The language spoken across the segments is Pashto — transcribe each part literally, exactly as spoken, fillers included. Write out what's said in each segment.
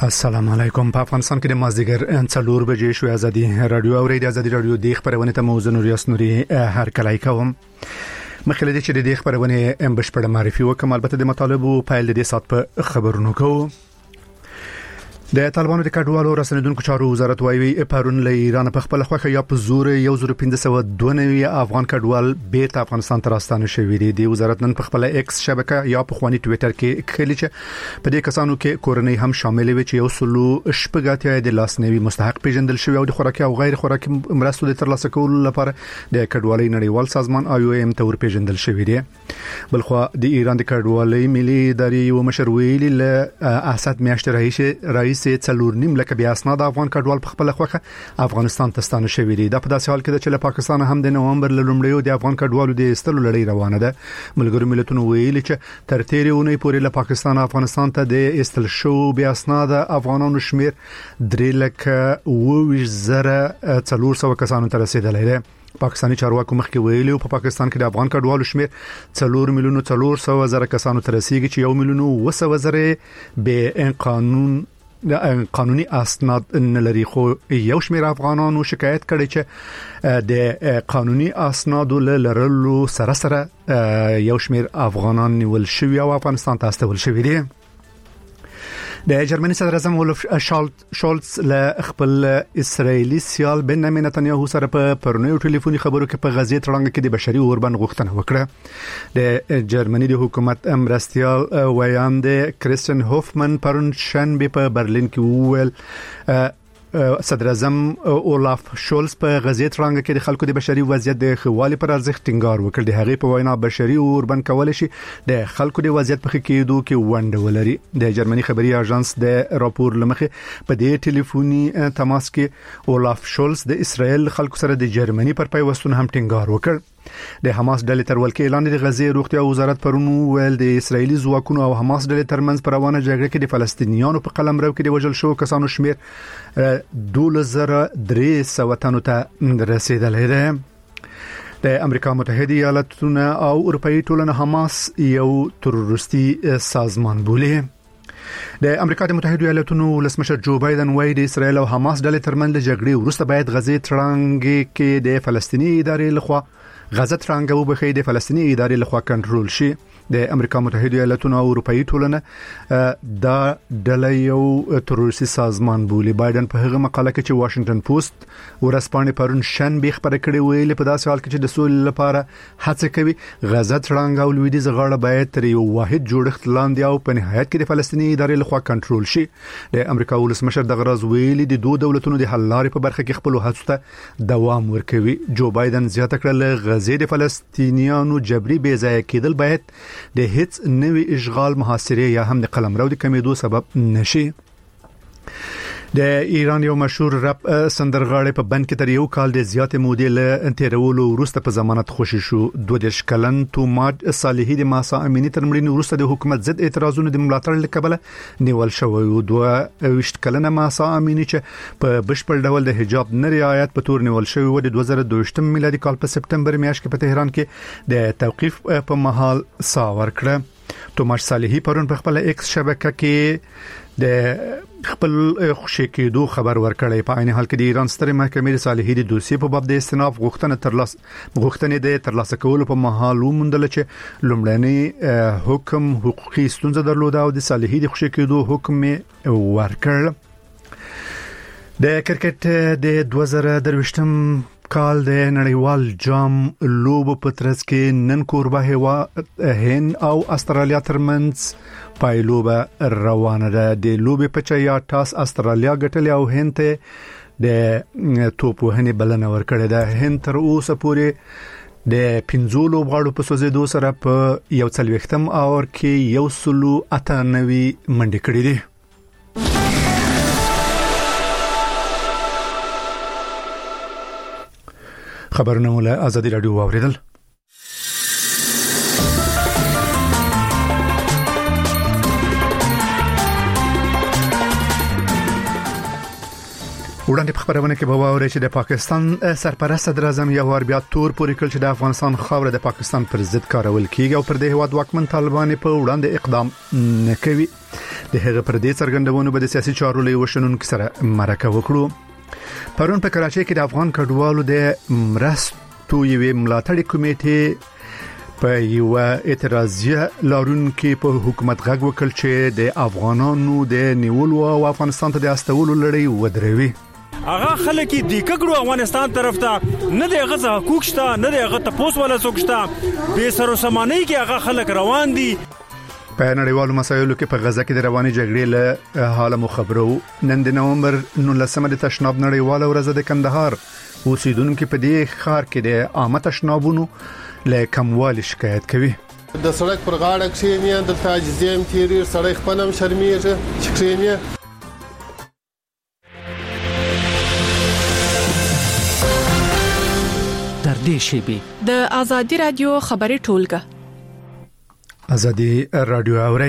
السلام علیکم. په افغانستان کې د مازدیګر څلور بجې شو. ازادي رادیو او ریډیو ازادي رادیو د خبرونه ته موضوع نوریاس نوري هر کله کوم مخکې د چې د خبرونه ام بشپړ معرفي وکم. البته د مطالبه پایل د سات په خبرونو کوو. د طالبانو د کډوالو رسنیدونکو چارو وزارت وايي پرون له ایران په خپل خوخه یا په زور یو زر پنځه سوه دوه نوي افغان کډوال بیرته افغانستان ته راستانه شوي دي. د وزارت نن په خپل ایکس شبکه یا په خواني ټوئیټر کې خلی چې په دې کسانو کې کورنۍ هم شامل وي چې یو سلو شپږاتیا د لاسنیوي مستحق پیژندل شوی او د خوراکي او غیر خوراکي مرستو د ترلاسه کولو لپاره د کډوالۍ نړیوال سازمان آی او ام تور پیژندل شوی دی. بلخو د ایران د کډوالۍ ملي ادارې یو مشر ویلي له اسد میاشت رئیس رئیس څلور نیم لکه بیا اسناد افغان کډوال په خپل خوخه افغانستان ته ستانه شوی دي. د په داسې حال کې چې له پاکستان هم د نومبر لومړیو د افغان کډوالو د استلو لړۍ روانه ده. ملګرو ملتونو ویلي چې تر تیرې اونۍ پورې له پاکستان افغانستان ته د استل شو بیا اسناد افغانانو شمیر درې لکه اووه زره څلور سوه کسانو ته رسیدلی دی. پاکستاني چارواکو مخکې ویلي په پاکستان کې د افغان کډوالو شمیر څلور میلیون څلور سوه زره کسانو ته رسیدي چې یو میلیون اوه سوه زره به قانون د قانوني اسناد نه لري. خو یو شمېر افغانانو شکایت کړي چې د قانوني اسناد لرلو سره سره یو شمېر افغانان نیول شوی او افغانستان ته استول شوی دي. د جرمني صدر اعظم اولف شولز له خپل اسرایلی سیال بنیامین نتنیاهو سره په پرونیو ټلیفوني خبرو کې په غزې تړنګ کې د بشري اوربند غوښتنه وکړه. د جرمني د حکومت امرستیال ویاند کریستین هوفمن پرون شنبه په برلین کې وویل صدر اعظم اولف شولز په غزې تړنګ کې د خلکو د بشري وضعیت د خوالي پر ارزښت ټینګار وکړ. د هغې په وینا بشري اوربند کول شي د خلکو د وضعیت په کېدو کې ونډه ولري. د جرمني خبري اژانس د راپور لمخې په دې ټلیفوني تماس کې اولف شولز د اسرائیل خلکو سره د جرمني پر پیوستون هم ټینګار وکړ. د حماس ډلې تر ولکې اعلان د غزې روغتیا وزارت پرونو ویل د اسرایلی ځواکونو او حماس ډلې ترمنځ پر روانه جګړه کې د فلسطینیانو په قلمرو کې د وژل شو کسانو شمیر دوه زره درې سوه تنو ته رسیدلی دی. د امریکا متحده ایالاتونه او اروپאי ټولنه حماس یو تروریستي سازمان بولي. د امریکا د متحده ایالاتونو ولسمشر جو بایدن وايي د اسرایل او حماس ډلې ترمنځ د جګړې وروسته باید غزې تړنګ کې د فلسطینی ادارې لخوا غزه ترنګ وبخې د فلسطینی ادارې لخوا کنټرول شي. د امریکا متحده ایالاتونو او اروپאי ټولنه دا ډله یو تروریستي سازمان بولي. بایدن په هغه مقاله کې چې واشنگټن پوسټ ورسپانې پرون شنبه خبره کړې ویلي په داسې حال کې چې د سولې لپاره هڅه کوي غزه ترنګ او لویدیځ غاړه باید تر یو واحد جوړښت لاندې او په نهایت کې د فلسطینی ادارې لخوا کنټرول شي. د امریکا ولسمشر د غرض ویلي د دوه دولتونو د حل لارې په برخه کې خپل هڅو ته دوام ورکوي. جو بایدن زیاته کړل غزې د فلسطینیانو جبري بې ځای کېدل باید د هیڅ نوې اشغال محاصره یا هم د قلمرو د کمیدو سبب نشي. د ایران یو مشهور رپ سندرغاړی په بند کې تر یو کال د زیاتې مودې له تیرولو وروسته په ضمانت خوشی شو. دوه دېرش کلن توماج صالحي د ماسا امینی تر مړینې وروسته د حکومت ضد اعتراضونو د ملاتړ لکبله نیول شوی و. دوه ویشت کلنه ماسا امینی چې په بشپړ ډول د حجاب نه رعایت په تور نیول شوی و د دوه زره دوه ویشت میلادي کال په سپټمبر میاشت کې په تهران کې د توقیف په محل سا ورکړه. توماج صالحي پرون په خپل ایکس شبکه کې د خپل خوشی کېدو خبر ورکړی. په عین حال کې د ایران ستر محکمې د صالحي د دوسیې په باب د استئناف غوښتنه ترلاسه غوښتنې د ترلاسه کولو په محل وموندل چې لومړنی حکم حقوقي ستونزه درلوده او د صالحي د خوشی کېدو حکم ورکړ. د کرکټ د دوه زره درویشتم کال د نړیوال جام لوبو په ترڅ کې نن کوربه هیواد هند او استرالیا ترمنځ پایلوبه روانه ده. د لوبې په چیا ټاس استرالیا ګټلې او هند ته د توپ وهنې بلنه ورکړې ده. هند تر اوسه پورې د پنځو لوبغاړو په سوزیدو سره په یو څلوېښتم اور کې یو سلو اته نوي منډې کړې دي. خبرونه ول ازادي رادیو اوریدل. وړاندې په خبرونه کې به واورئ چې د پاکستان سرپرست صدر اعظم یو وار بیا تور پورې کړ چې د افغانستان خاوره د پاکستان پر ضد کارول کیږي او پر دې هواد واکمن طالبان په وړاندې اقدام نه کوي. د هغه پر دې څرګندونو به د سیاسي چارو له وشنونکو سره مرکه وکړو. پرون په کراچۍ کې د افغان کډوالو د مرستو یوې ملاتړي کمیټې په یو اعتراضیه لارونکو په حکومت غږ وکړ چې د افغانانو د نیولو او افغانستان ته د استولو لړۍ ودروي. هغه خلک دی کګړو افغانستان طرف ته نه دی غزا حقوق شته نه دی غته پوس ولا څوک شته به سر سمانه کې هغه خلک روان دي. په نړیوالو مسایلو کې په غزا کې د رواني جګړې له حاله مو خبرو. نن د نومبر نولسمه د تشناب نړیواله ورځ د کندهار اوسیدونکو په دې ښار کې د عامه تشنابونو له کموالي شکایت کوي. د سړک پر غاړه کښینې د تاجزیم تیری سړک پنم شرمېږي چې کښینې. در دې شیبي د ازادي رادیو خبري ټولګه ازادي رادیو اوري.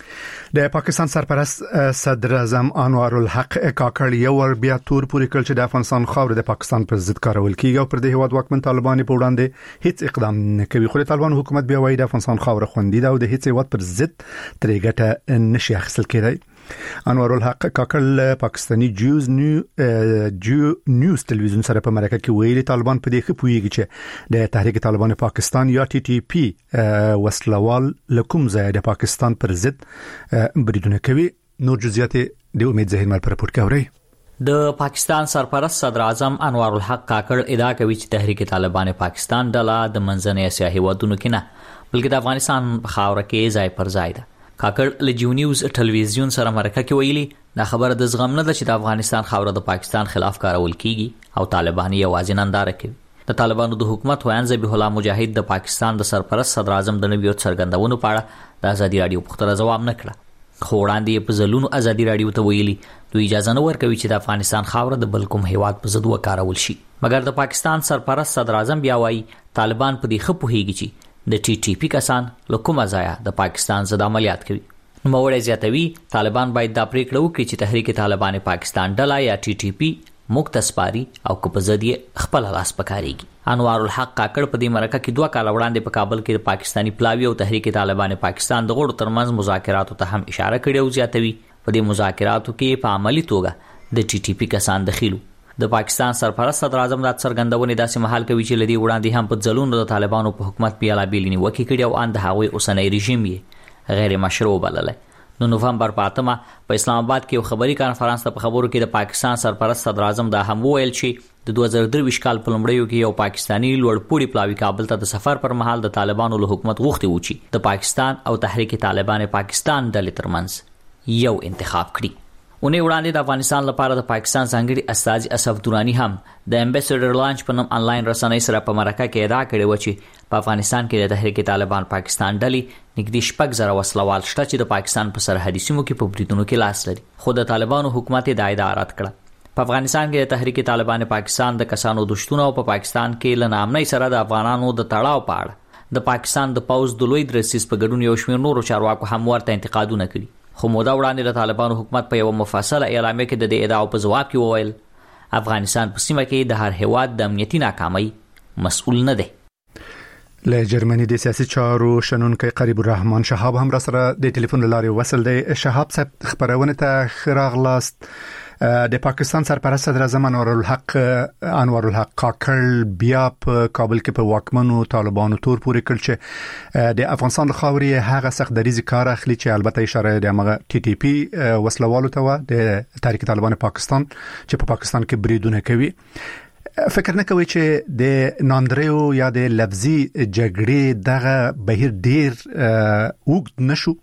د پاکستان سرپرست صدر اعظم انوار الحق کاکړ یو ور بیا تور پورې کړ چې د افغانستان خاوره د پاکستان پر ضد کارول کیږي او پر دې هواد واکمن طالبان په وړاندې هیڅ اقدام نه کوي. خو د طالبان حکومت بیا وایي د افغانستان خاوره خوندي ده او د هیڅ هواد پر ضد ترې ګټه نشي اخیستل کېدای. انوار الحق کاکړ پاکستاني جیوز نیو جو نیوز ټلویزیون سره په مرکه کې ویلي طالبان په دې کې پوهیږي چې د تحریک طالبان پاکستان یا ټي ټي پی وسلوال لکم ځای د پاکستان پر ضد بریدونه کوي. نور جزئیات د امید زهیر مل پر پورت کوي. د پاکستان سرپرست صدر اعظم انوار الحق کاکړ ادعا کوي چې تحریک طالبان پاکستان ډله د منځنۍ اسیا هیوادونو کې نه بلکې د افغانستان په خاوره کې ځای پر ځای ده. کاکړ له جیو نیوز ټلویزیون سره مرکه کې ویلي دا خبره د زغم نه ده چې د افغانستان خاوره د پاکستان خلاف کارول کیږي او طالبان یوازې ننداره کوي. د طالبانو د حکومت ویان ذبیح الله مجاهد د پاکستان د سرپرست صدر اعظم د نویو څرګندونو په اړه د ازادي رادیو پوښتنه ځواب نه کړه. خو وړاندې په ځلونو ازادي رادیو ته ویلي دوی اجازه نه ورکوي چې د افغانستان خاوره د بل کوم هیواد په ضد وکارول شي. مګر د پاکستان سرپرست صدر اعظم بیا وایي طالبان په دې ښه پوهیږي چې د ټي ټي پی کسان له کومه ځایه د پاکستان ضد عملیات کوي. نوموړی زیاتوي طالبان باید دا پریکړه وکړي چې تحریک طالبان پاکستان ډله یا ټي ټي پی مکتسپاری او کو په ضد یې خپل لاس پکاريږي. انوار الحق کاکړ په دې مرکه کې دوه کال وړاندې په کابل کې د پاکستانی پلاوی او تحریک طالبان پاکستان د غړو ترمنځ مذاکراتو ته هم اشاره کړې او زیاتوي په دې مذاکراتو کې په عملی توګه د ټي ټي پی کسان دخیلو. د پاکستان سرپرست صدر اعظم د څرګندونې داسې مهال کوي چې لدی وړاندې هم په ځلونو د طالبانو په حکومت پیاله بیلنی وکی کړي او اند هغوی اوسنۍ رژیم یې غیر مشروع بللی. نو نوفمبر په اتمه په اسلام آباد کې یو خبري کانفرنس ته په خبرو کې د پاکستان سرپرست صدر اعظم دا هم ویل چې د دوه زره درویشت کال په لومړیو کې یو پاکستانی لوړپوړي پلاوی کابل ته د سفر پر مهال د طالبانو له حکومت غوښتي و چې د پاکستان او تحریک طالبان پاکستان ډلې ترمنځ یو انتخاب کړي. اونې وړاندې د افغانستان لپاره د پاکستان ځانګړي استازي اسف دورانی هم د امبیسډر لانچ په نوم انلاین رسنۍ سره په مرکه کې ادعا کړې و چې په افغانستان کې د تحریک طالبان پاکستان ډلې نږدې شپږ زره وسلوال شته چې د پاکستان په سرحدي سیمو کې په بریدونو کې لاس لري. خو د طالبانو حکومت دا ادعا رد کړه. په افغانستان کې د تحریک طالبان پاکستان د کسانو دشتونه او په پاکستان کې له نامنۍ سره د افغانانو د تړاو په اړه د پاکستان د پوز د لوی درسیس په ګډون یو شمېر نورو چارواکو هم ورته انتقادونه کړي. خو مودا وړاندې د طالبانو حکومت په یو مفصله اعلامیه کې د دې ادعاو په جواب کې وویل افغانستان په سیمه کې د هر هیواد د امنیتي ناکامۍ مسؤل نه دی. له جرمني د سیاسي چارو شنونکي قریب الرحمن شهاب هم را سره د ټلیفون لارې وصل دی. شهاب صاحب خبرونه ته خراغلاست. د پاکستان سرپرست صدر اعظم انوار الحق انوار الحق کاکړ بیا په کابل کې په واکمنو طالبانو تور پورې کړ چې د افغانستان له خاورې هغه سخت دریزي کار اخلي چې البته اشاره د هغه ټي ټي پی وسلوالو ته و د تحریک طالبان پاکستان چې په پاکستان کې بریدونه کوي. فکر نه کوي چې د ناندریو یا د لفظي جګړې دغه بهیر ډیر اوږد نشو؟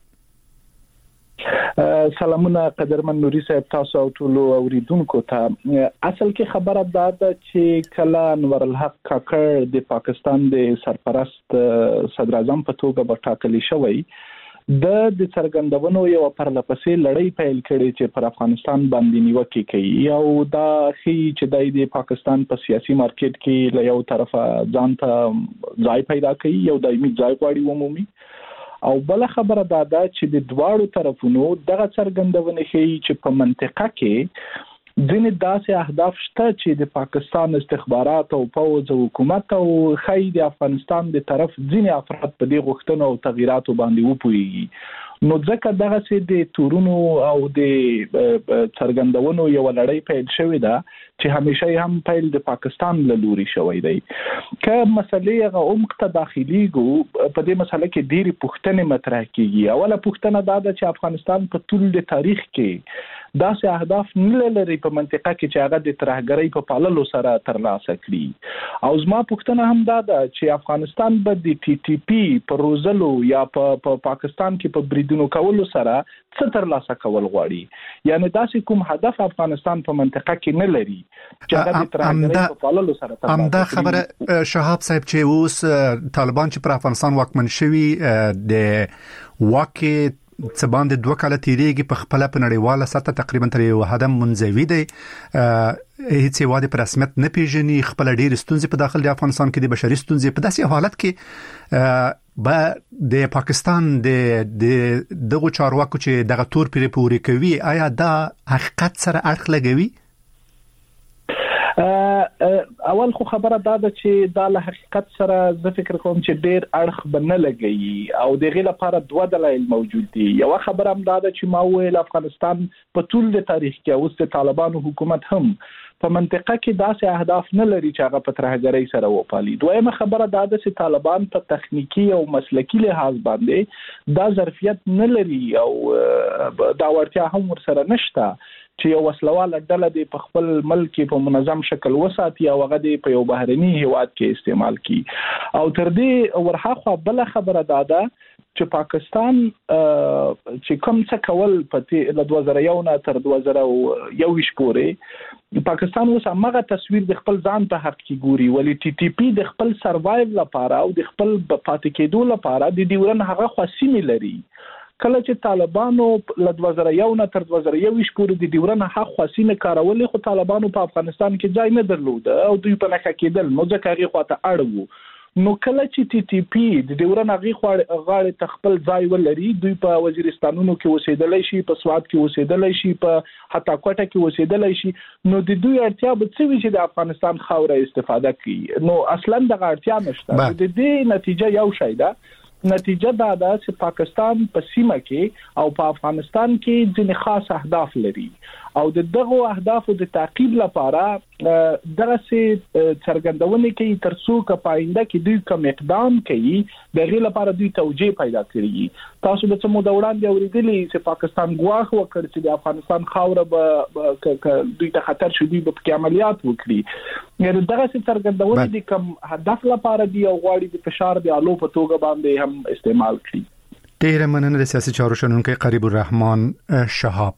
سلامونه قدرمن نوري صاحب تاسو او ټول اوریدونکو ته. اصل کې خبره دا ده چې کله انور الحق کاکړ د پاکستان د سرپرست صدر اعظم په توګه وټاکل شوی د د څرګندونو یو پرلپسې لړۍ پیل کړي چې پر افغانستان باندې نیوکه کوي او دا خي چې د پاکستان په سیاسي مارکیټ کې له یو طرفه ځان ته ځای پیدا کوي یو دایمي ځای غواړي عمومي او بل خبره دا ده چې د دواړو طرفونو دغه څرګندونه ښیي چې په منطقه کې ځینې داسې اهداف شته چې د پاکستان استخبارات او پوځ او حکومت او خی د افغانستان د طرف ځینې افراد په دې غوښتنو او تغییراتو باندې وپوهیږي. نو ځکه دغه سي د تورونو او د څرګندونو یو لړۍ پیل شوې ده چې همیشه هم پیل د پاکستان له لوري شوی دی. که مسلې هغه عمق ته داخليږي په دې مسله کې ډېری پوښتنې مطرح کیږي. اوله پوښتنه دا ده چې افغانستان په ټول د تاریخ کې داسې اهداف نه لري په منطقه کې چې هغه د ترهګرۍ په پاللو سره ترلاسه کړي. او زما پوښتنه هم دا ده چې افغانستان به د ټي ټي پی په روزلو یا په پا پاکستان کې په بریدونو کولو سره څه ترلاسه کول غواړي. یعنی داسې کوم هدف افغانستان په منطقه کې نه لري چې هغه د ترهګرۍ په پاللو سره ترلاسه کړي. همدا خبره شهاب صاحب چې اوس طالبان چې پر افغانستان واکمن شوي د واکه څه باندې دوه کاله تیریږي په خپل په نړیواله سطح تقریبا تر یو حد منزوي دی. هیڅ واده په رسمیت نه پیژني، خپل ډېر ستونزې په داخل د افغانستان کې د بشري ستونزې په داسې حالت کې به د پاکستان د د دغه چارواکو چې دغه تور پیری پوري کوي، آیا دا حقیقت سره اړخ لګوي؟ اول خو خبره دا ده چې دا له حقیقت سره زه فکر کوم چې ډېر اړخ به نه لګي او دغه لپاره دوه دلایل موجود دي. یو خبره هم دا ده چې ما ویل افغانستان په ټول د تاریخ کې اوس د طالبانو حکومت هم په منطقه کې داسې اهداف نه لري چې هغه په ترهګرۍ سره وپالي. دویمه خبره دا ده چې طالبان په تخنیکی او مسلکی لحاظ باندې دا ظرفیت نه لري او دا ورتیا هم ورسره نشته چې یو وسلواله ډله دی په خپل ملک په منظم شکل وساتي او هغه دی په یو بهرني هیواد کې استعمال کی. او تر دې ورهاخوا بل خبره دا ده چې پاکستان چې کوم څه کول په ل دوه زره یو نه تر دوه زره یو پورې پاکستان اوس هغه تصویر د خپل ځان په حق کې ګوري، ولی ټي ټي پی د خپل سروایو لپاره او د خپل پاتې کېدو لپاره د ډیورن هغه خاصی لري. کله چې طالبانو ل دوه زره یو نه تر دوه زره یو پورې د ډیورن حق خاصینه کارولې، خو طالبانو په افغانستان کې ځای نه درلود او دوی په نخښه کېدل، نو ځکه هغه خواته اړو. نو کله چې ټي ټي پی د ډیورن هغه غاړه تخپل ځای ولري، دوی په وزیرستانونو کې اوسېدلای شي، په سواد کې اوسېدلای شي، په حتی کوټه کې اوسېدلای شي، نو د دوی اړتیا به څه وي چې د افغانستان خاوره استفاده کړي. نو اصلا د اړتیا نشته. د دې نتیجه یو شی ده. نتیجه دا ده چې پاکستان په سیمه کې او په افغانستان کې ځینې خاص اهداف لري او د دغه اهدافو د تعقیب لپاره دغه سي څرګندونه کوي تر څو که پاینده کې دوی کوم اقدام کوي دغه لپاره دوی توجیه پیدا کړي. تاسو د څه مو د وړاندې اوریدلی چې پاکستان ګواښ وکړ چې د افغانستان خاوره به دوی ته خطر شي، دوی به په عملیات وکړي. یعنی دغه سي څرګندونه د کوم هدف لپاره دی او غواړي د فشار د آلو په توګه باندې هم استعمال کړي. ډیر مننه د سیاسي چارو شنونکو قریب الرحمن شهاب.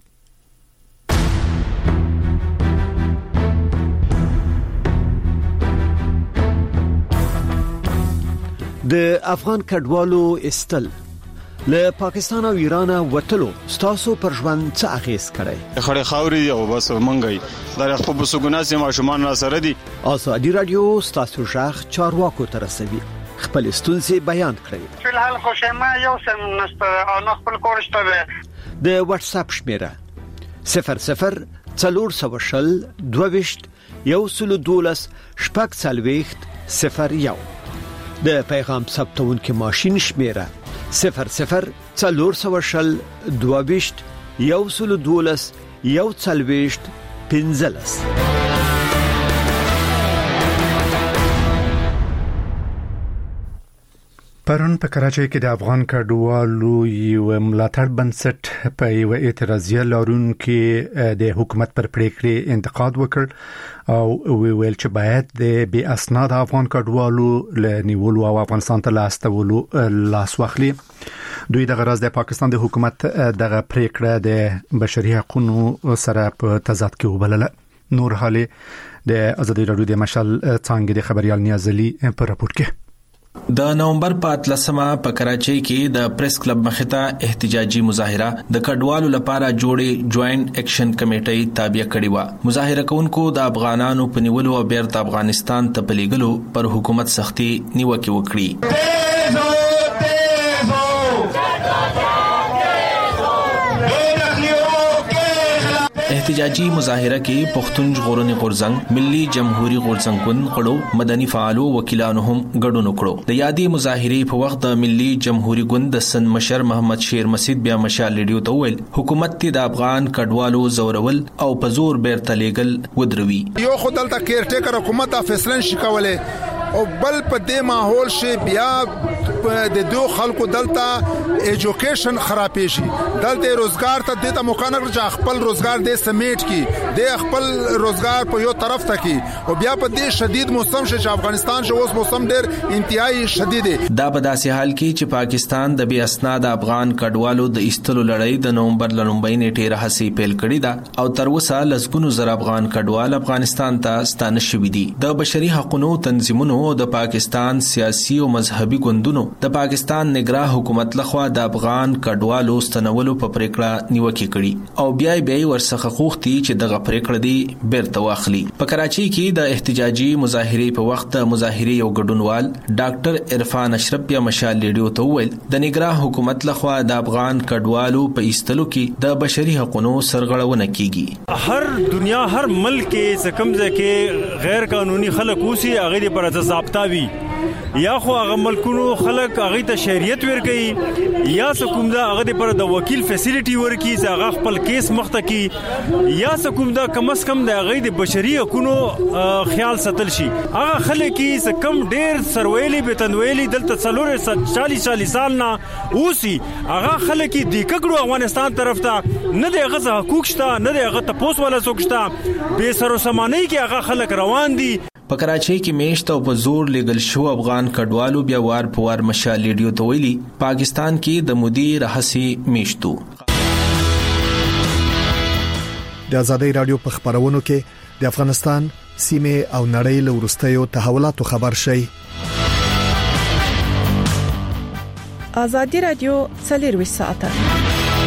د افغان کډوالو استل له پاکستان او ایران وټلو ستاسو پر ژوند څه اغیز کړي؟ خړې خاوري او بس منګي دا خپل بسګوناسي ماشومان را سره دي. ازادي رادیو ستاسو ژغ چارواکو تر رسوي، خپل ستونزې بیان کړئ. فلحال خو شمه یو سم نسته او خپل کورشته د واتس اپ شمیره صفر صفر څلور سوه شل دوه ویشت یو سل دولس شپږ څلوېښت صفر یو. د پیغام ثبتون کې ماشين شمیره صفر صفر څلور سوه شل دوه ویشت یو سل دولس یو څلوېښت پنځلس. پرون په کراچۍ کې د افغان کډوالو یو ملاتړ بنسټ په یو اعتراضیه لرونکو د حکومت پر پریکړې انتقاد وکړ او ویل چې باید د بی اسناد افغان کډوالو له نیولو او افغانستان ته لاستولو لاس واخلي. دوی د غرض د پاکستان د حکومت دغه پریکړه د بشري حقوقو سره په تضاد کې وبلله. نور حالي د ازادي رادیو د مشال څنګه د خبريال نیازلي په راپور کې د نومبر په اتلسمه په کراچۍ کې د پریس کلب مخته احتجاجي مظاهره د کډوالو لپاره جوړې جوائنٹ ایکشن کمیټې تابع کړې و. مظاهره کوونکو د افغانانو په نیولو او بیرته افغانستان ته پلیګلو پر حکومت سختي نیوکه وکړي. احتجاجي مظاهره کې پښتون ژغورنې غورځنګ، ملي جمهوریت غورځنګ ګوند غړو، مدني فعالو، وکیلانو هم ګډون وکړو. د یادې مظاهرې په وخت د ملي جمهوریت ګوند د سند مشر محمد شیر مسید بیا مشال لیډیو ته ویل حکومت ته د افغان کډوالو زورول او په زور بیرته لیږل ودروي. یو خدای ته کیر ټیکر حکومت فیصله نشي کولای او بل په دې ماحول شي بیا د دوه خلکو دلته ایجوکیشن خرابې شي، دلته روزګار ته د موقع نه چې خپل روزګار د سمیټ کی د خپل روزګار په یو طرف ته کی او بیا په دې شدید موسم شي چې افغانستان شو اوس موسم ډیر انتهایی شدید دی. دا په داسې حال کې چې پاکستان د بي اسناد افغان کډوالو د ایستلو لړۍ د نومبر لومړۍ نیټې راهسي پیل کړې ده او تر اوسه لسګونو زر افغان کډوال افغانستان ته ستانه شوي دي. د بشري حقوقو تنظیمونو د پاکستان سیاسي او مذهبي ګوندونو د پاکستان نگراه حکومت لخوا د افغان کډوالو ستنولو په پریکړه نیوکه کړي او بیا بیا ورڅخه خوختي چې دغه پریکړه دی بیرته واخلي. په کراچي کې د احتجاجي مظاهرې په وخت د مظاهرې یو ګډونوال ډاکټر عرفان اشرف بیا مشال لیډیو ته ویل د نگراه حکومت لخوا د افغان کډوالو په ایستلو کې د بشري حقوقو سرغړونه کیږي. هر دنیا هر ملک کې سکمزه کې غیر قانوني خلک اوسي هغه پر ضابطه وي یا خو هغه ملکونو خلک هغه ته شریعت ورکړي یا سکوم دا هغه پر د وکیل فیسیلیټي ورکړي چې هغه خپل کیس مخته کی یا سکوم دا کم اس کم د هغه د بشري حقوقو خیال ساتل شي. هغه خلک چې کم ډیر سرویلی بتنویلی دلته څلور چالیس چالیس سال نه اوسي هغه خلک د کګړو افغانستان طرف ته نه د هغه حقوق شته نه د هغه تپوس ولا څوک شته به سر سمانه کې هغه خلک روان دي. په کراچۍ کې میشت او په زور لګل شو افغان کډوالو بیا وار په وار مشال لیډیو ته ویلي پاکستان کې د مودي رهسي میشتو. د ازادي رادیو په خبرونو کې د افغانستان سیمه او نړۍ له ورستیو تحولاتو خبر شي. ازادي رادیو څلور ساعته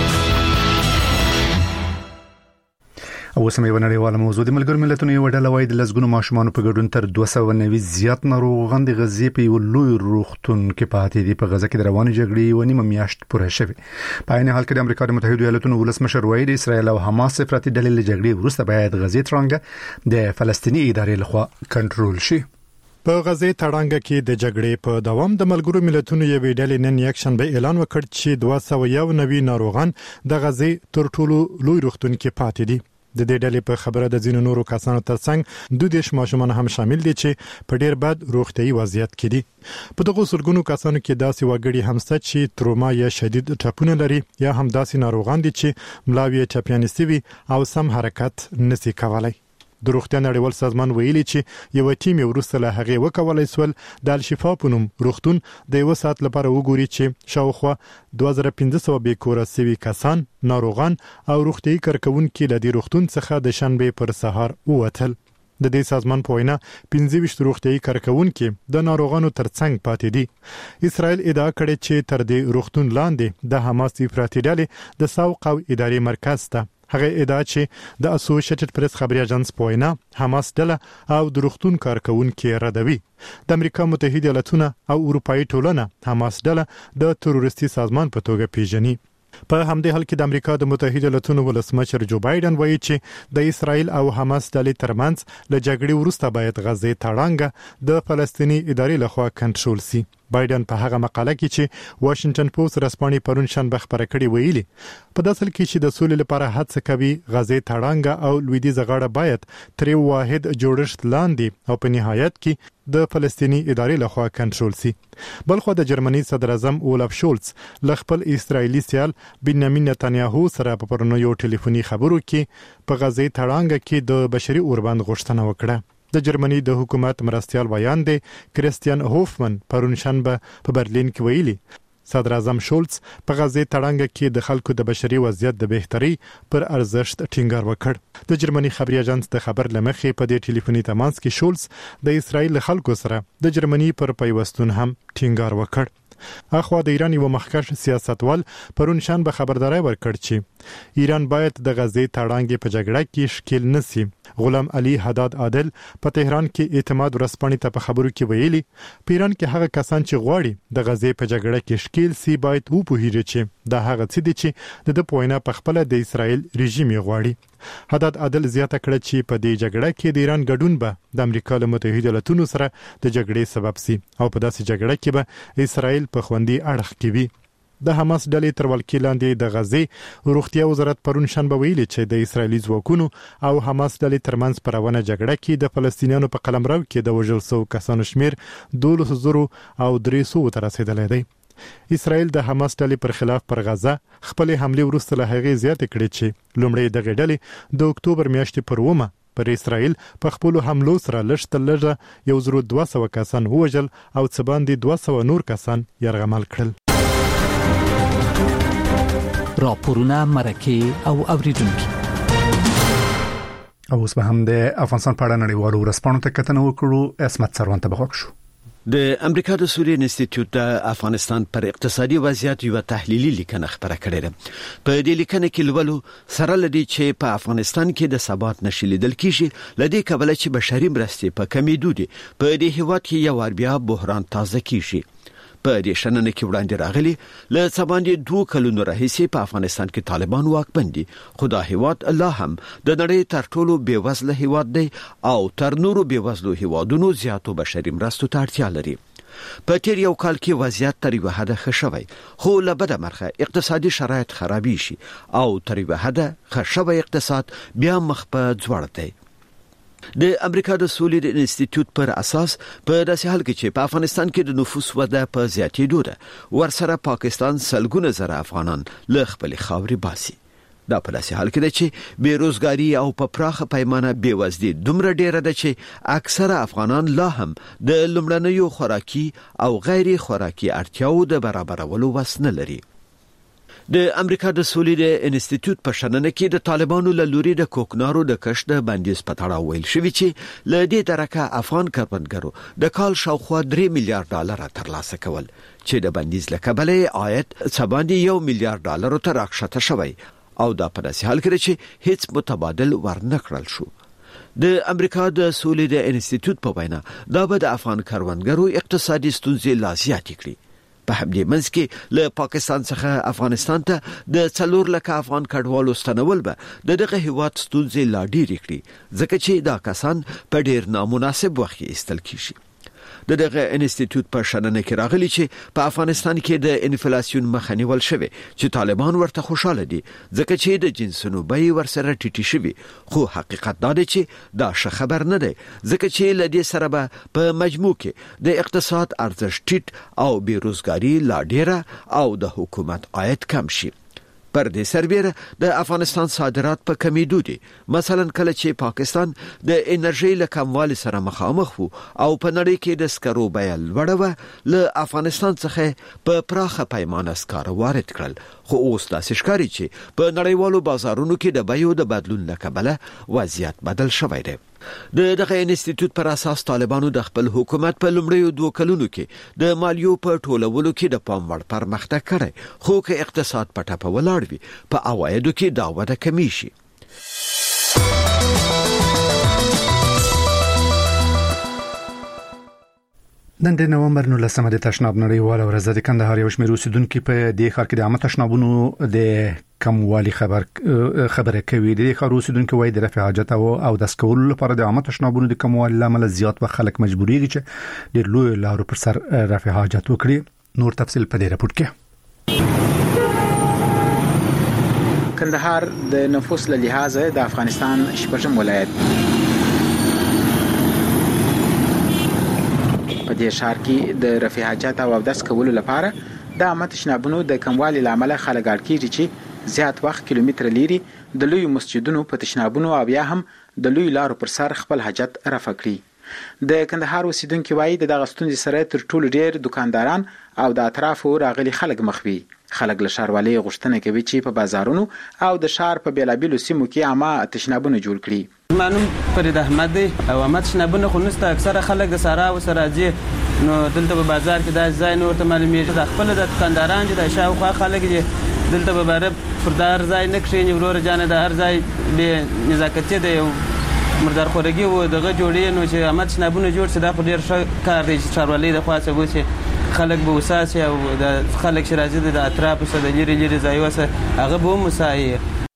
او سمې ونړیواله موضوع د ملګرو ملتونو یو ډله وایي د لسګونو ماشومان په ګډون تر دوه سوه نوي زیات ناروغان د غزې په یو لوی روغتون کې پاتې دي. په غزه کې د روانې جګړې یو نیمه میاشت پوره شوه. په عین حال کې د امریکا د متحده ایالاتونو ولسمشر وایي د اسرایل او حماس افراطي ډلې له جګړې وروسته باید غزې ترانګه د فلسطیني ادارې لخوا کنټرول شي. په غزې تړانګه کې د جګړې په دوام د ملګرو ملتونو یو ډلې نن یک شنبه اعلان وکړ چې دوه سوه نوي ناروغان د غزې تر ټولو لوی روغتون کې پاتې دي. د دې ډلې په خبره د ځینو نورو کسانو ترڅنګ دوه دیش ماشومان هم شامل دي چې په ډیر بد روغتيایي وضعیت کې دي. په دغه سلګونو کسانو کې داسې وګړي هم ست چې تروما یا شدید ټپونه لري یا هم داسې ناروغان دي چې ملاوي ټاپیانستي وي او سم حرکت نشي کولای. د روغتیا نړیوال سازمان ویلي چې یو ټیم ورسره له هغه وکولای سول د الشفا په نوم روغتون د یو سات لپاره وګوري چې شاوخوا دوه زره پنځه سوه به کور سوي کسان ناروغان او روغتي کارکونکو له دې روغتون څخه د شنبه پر سهار ووتل. د دې سازمان په وینا پنځه ویشت روغتي کارکونکو د ناروغانو ترڅنګ پاتې دي. اسرائیل ادعا کړې چې تر دې روغتون لاندې د حماس افراطي ډلې د سوق او اداري مرکز ته هغه ادعا چې د اسوسییټډ پریس خبري اژانس په وینا حماس ډله او د روغتون کارکونکو ردوي. د امریکا متحده ایالاتونو او اروپאי ټولنه حماس ډله د تروریستي سازمان په توګه پیژني. په همدې حال کې د امریکا د متحده ایالاتونو ولسمشر جو بایدن وایي چې د اسرائیل او حماس ډلې ترمنځ له جګړې وروسته باید غزې تړانګه د فلسطیني ادارې لخوا کنټرول شي. بایدن په هغه مقاله کې چې واشنگټن پوسټ رسپانې پرون شنبه خبره کړې ویلي په داسې کې چې د سولې لپاره هڅه کوي غزې تړانګه او لویدیځ غاړه باید تر واحد جوړښت لاندې او په نهایت کې د فلسطینی ادارې لخوا کنټرول شي. بلخو د جرمني صدر اعظم اولاف شولز ل خپل اسرایلی سیال بنیامین نتنیاهو سره په پرونی یو ټلیفوني خبرو کې په غزې تړانګه کې د بشري اوربند غوښتنه وکړه. د جرمني د حکومت مرستيال بیان دی کریستیان هوفمن پرون شنبه په برلین کې ویلي صدر اعظم شولز په غزې تړانګه کې د خلکو د بشري وضعیت د بهتري پر ارزښت ټینګار وکړ. د جرمني خبري اژانس د خبر لمخې په دې ټلیفوني تماس کې شولز د اسرایل خلکو سره د جرمني پر پیوستون هم ټینګار وکړ. اخوا د ایران یو مخکښ سیاستوال پرون شنبه خبرداري ورکړ چې ایران باید د غزې تړانګې په جګړه کې شکل نسی. غلام علي حداد عادل په تهران کې اعتماد ورسپانې ته په خبرو کې ویلي په ایران کې هغه کسان چې غواړي د غزې په جګړه کې شکل سی باید وو په هیره چې دا هغه څه دي چې د پوینه په خپل د اسرائیل رژیم غواړي. حداد عادل زیاته کړه چې په دې جګړه کې د ایران ګډون به د امریکا له متحده ایالاتونو سره د جګړې سبب سي او په داسې جګړه کې به اسرائیل په خوندي اړخ کې وي. د حماس ډلې تر ولکې لاندې د غزې روغتیا وزارت پرون شنبه ویلي چې د اسرایلی ځواکونو او حماس ډلې ترمنځ په روانه جګړه کې د فلسطینیانو په قلمرو کې د وژل شوو کسانو شمیر دولس زره او درې سوه ته رسیدلی دی. اسرائیل د حماس ډلې پر خلاف پر غزه خپل حمله وروسته له هغې زیاتې کړې چې لومړی دغه ډلې د اکتوبر میاشتې پر اومه پر اسرائیل په خپل حملو سره لږ تر لږه یو زره دوه سوه کسان ووژل او څه باندې دوه سوه نور کسان یرغمل کړل. راپورونه مرکه او اوریدونکو او اوس به هم د افغانستان په اړه نړیوالو ورځپاڼو ته کتنه وکړو. اسمت سروان ته بخښ شو. د امریکا د سولې انسټیټیوټ د افغانستان پر اقتصادي وضعیت یو تحلیلي لیکنه خبره کړې ده. په دې لیکنه کې لولو سره لدی چې په افغانستان کې د ثبات نشي لیدل کیږي لدی کبل چې بشري مرستې په کمی دودي په دې هیواد کې یو ور بیا بحران تازه کیږي. په دې شننه کې وړاندې راغلي له څباندې دوه کلونو راهیسې په افغانستان کې طالبان واکمن دي خو دا هیواد الله هم د نړۍ تر ټولو بیوزله هیواد دی او تر نورو بیوزلو هیوادونو زیاتو بشري مرستو ته اړتیا لري. په تیر یو کال کې وضعیت تر یو حد ښه شوی خو له بده مرغه اقتصادي شرایط خرابې شي او تر یو حد ښه شوی اقتصاد بیا مخ په ځوړ دی. د امریکا د سولې انسټیټیوټ پر اساس په داسې حال کې چې په افغانستان کې د نفوس وده په زیاتېدو ده ورسره پاکستان سلګونه زره افغانان له خپل خاورې باسي. دا په داسې حال کې ده چې بیروزګاری او په پراخه پیمانه بیوزدي دومره ډیره ده چې اکثره افغانان لا هم د لومړنیو خوراکي او غیر خوراکي اړتیاو د برابرولو وس نه لري. د امریکا د سولې د انسټیټیوټ په شننه کې د طالبانو له لوري د کوکنارو د کښت د بندیز په تړاو ویل شوی چې له دې درکه افغان کروندګرو د کال شاوخوا درې میلیارډ ډالر ترلاسه کول چې د بندیز له کبله عاید څباندې یو میلیارډ ډالر ته راکښته شوی او دا په داسې حال کې چې هیڅ متبادل ورنکړل شو. د امریکا د سولې د انسټیټیوټ په وینا دا به د افغان کروندګرو اقتصادي ستونزې لا زیاتې کړي. په همدې منځ کې له پاکستان څخه افغانستان ته د څلور لکه افغان کډوالو ستنول به د دغه هیواد ستونزې لا ډېرې کړي ځکه چې دا کسان په ډېر نامناسب وخت کې ایستل کیږي. د دغه انسټیټیوټ په شننه کې راغلي چې په افغانستان کې د انفلیسیون مخه نیول شوی چې طالبان ورته خوشاله دي ځکه چې د جنسونو بیې ورسره ټیټې شوي خو حقیقت دا دی چې دا ښه خبر نه دی ځکه چې له دې سره به په مجموع کې د اقتصاد ارزښت ټیټ او بیروزګاری لا ډیره او د حکومت عاید کم شي. پر دې سربېره د افغانستان صادرات په کمیدو دي مثلا کله چې پاکستان د انرژي له کموالي سره مخامخ وو او په نړۍ کې د سکرو بیه لوړه وه له افغانستان څخه په پراخه پیمانه سکاره وارد کړل خو اوس داسې ښکاري چې په نړیوالو بازارونو کې د بیو د بدلون له کبله وضعیت بدل شوی دی. د دغه انسټیټیوټ پر اساس طالبانو د خپل حکومت په لومړیو دوه کلونو کې د مالیو په ټولولو کې د پام وړ پرمختګ کړی خو که اقتصاد په ټپه ولاړ وي په عوایدو کې دا وده کمی شي. نن د نومبر نولسمه د تشناب نړیواله ورځ د کندهار یو شمېر اوسیدونکو په دې ښار کې د عامه تشنابونو د کموالي خبر خبره کوي. د ښار اوسیدونکو وايي د رفع حاجت او او د سکول لپاره د عامه تشنابونو د کموالي لامل زیات وخت خلک مجبورېږي چې د لوی لارو پر سر رفع حاجت وکړي. نور تفصيل په دې راپور کې. کندهار د نفوس له لحاظه د افغانستان شپږم ولایت په دې ښار کې د رفع حاجت او اودس کولو لپاره د عامه تشنابونو د کموالي لامل خلک اړ کیږي چې زیات وخت کیلومتر لري د لوی مسجدونو په تشنابونو او یا هم د لوی لارو پر سر خپل حاجت رفع کړي. د کندهار اوسیدونکو وایي د دغه ستونزې سره تر ټولو ډیر دکانداران او د اطرافو راغلي خلک مخ وي. خلک له ښاروالۍ غوښتنه کوي چې په بازارونو او د ښار په بیلابیلو سیمو کې عامه تشنابونه جوړ کړي. مانوم فرید احمد دی او عامه تشنابونه خو نشته. اکثره خلک د سارا و سراجي نو دلته په بازار کې دا ځای نور ته معلومیږي. د خپل د دکانداران چې د شاوخوا خلک دي دلته به بار پر دار ځای نه کښیني ورور جانه د هر ځای به نزاکت دی او مردار خورګي و دغه جوړې نو چې عامه تشنابونه جوړ شي دا خو ډیر ښه کار دی چې ښاروالۍ د خوا څخه وشي. خلک به وساسي او د خلک شرازي د اطراف سره د لري لري ځای وسه هغه به مسایي.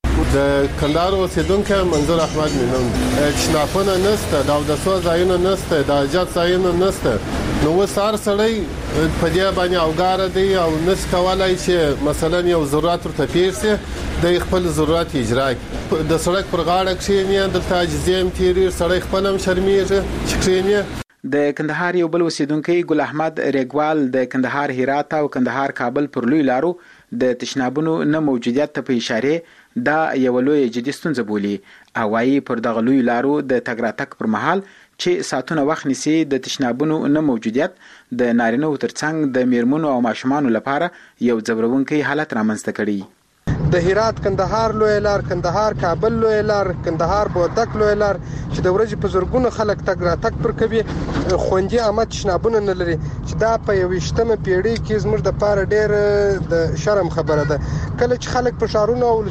د کندهار اوسیدونکو منظور احمد مینون تشنابونه نشته، دا د څو ځایونه نشته، د اجازه ځایونه نشته. نو وسار سړی په دې باندې اوګار دی او نس کولای چې مثلا یو ضرورت ورته پیښ شي د خپل ضرورت اجرا کوي. د سړک پر غاړه کښیني د تاجزیم تیری سړی خپل هم شرمېږي چې کښیني. د کندهار یو بل اوسیدونکو ګل احمد ریګوال د کندهار هرات او کندهار کابل پر لوی لارو د تشنابونو نه موجودیت ته په اشاره دا یو لوی جدي ستونزه بولي او وايي پر دغه لوی لارو د تګ راتګ پر مهال چې ساتونه وخت نسی د تشنابونو نه موجودیت د نارینه ترڅنګ د میرمنو او ماشومان لپاره یو ځورونکي حالت رامنځته کړي. د هرات کندهار لوی لار، کندهار کابل لوی لار، کندهار بودک لوی لار چې د ورځې په زرګونو خلک تګ راتګ پر کوي خوندي عامه تشنابونه نه لري چې دا په یویشتمه پیړۍ کې زموږ د پاره ډېر د شرم خبره ده. کله چې خلک په شهرونو او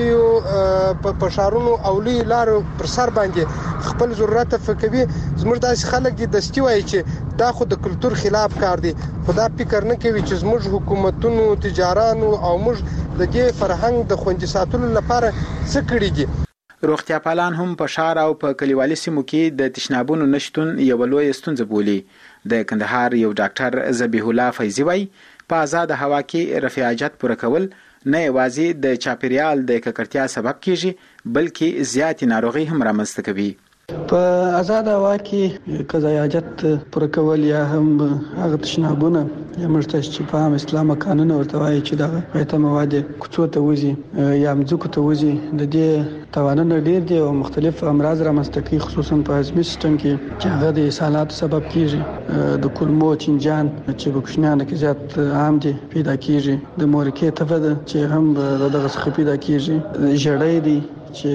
ولسوالیو په شهرونو او لوی لارو پر سر باندې خپل ضرورت فکوي زموږ داسې خلک دي دستي وایي چې دا خو د کلچر خلاف کار دی. خدا فکر نه کوي چې زموږ حکومتونو تجارانو او موږ د دې فرهنګ د خوندي ساتلو لپاره څه کړی دي. روغتیا پالان هم په شهر او په کلیوالي سیمو کې د تشنابونو نشټون یو لوی ستونزه بولي. د کندهار یو ډاکټر ذبیح الله فیضی وایي په آزاد هوا کې رفع حاجت پوره کول نه یوازې د چاپیریال د ککړتیا سبب کیږي بلکې زیات ناروغي هم رامنځته کوي. په آزاد هوا کې قضایي حاجت پوره کول یا هم هغه تشنابونه یا مرتش چې په هم اسلام قانون ورته وایي چې دا غیرت مواد کوڅو ته وځي یا مځکو ته وځي د دې توانونه ډیر دي او مختلف امراض رامنځته کوي خصوصا په هضمي سیستم کې چې هغه د اسهالات سبب کیږي. د کولمو چنجان چې په کوچنیانو کې زیات عام دي پیدا کیږي. د مورکې تفه چې هم دغه څخه پیدا کیږي. ژړې دي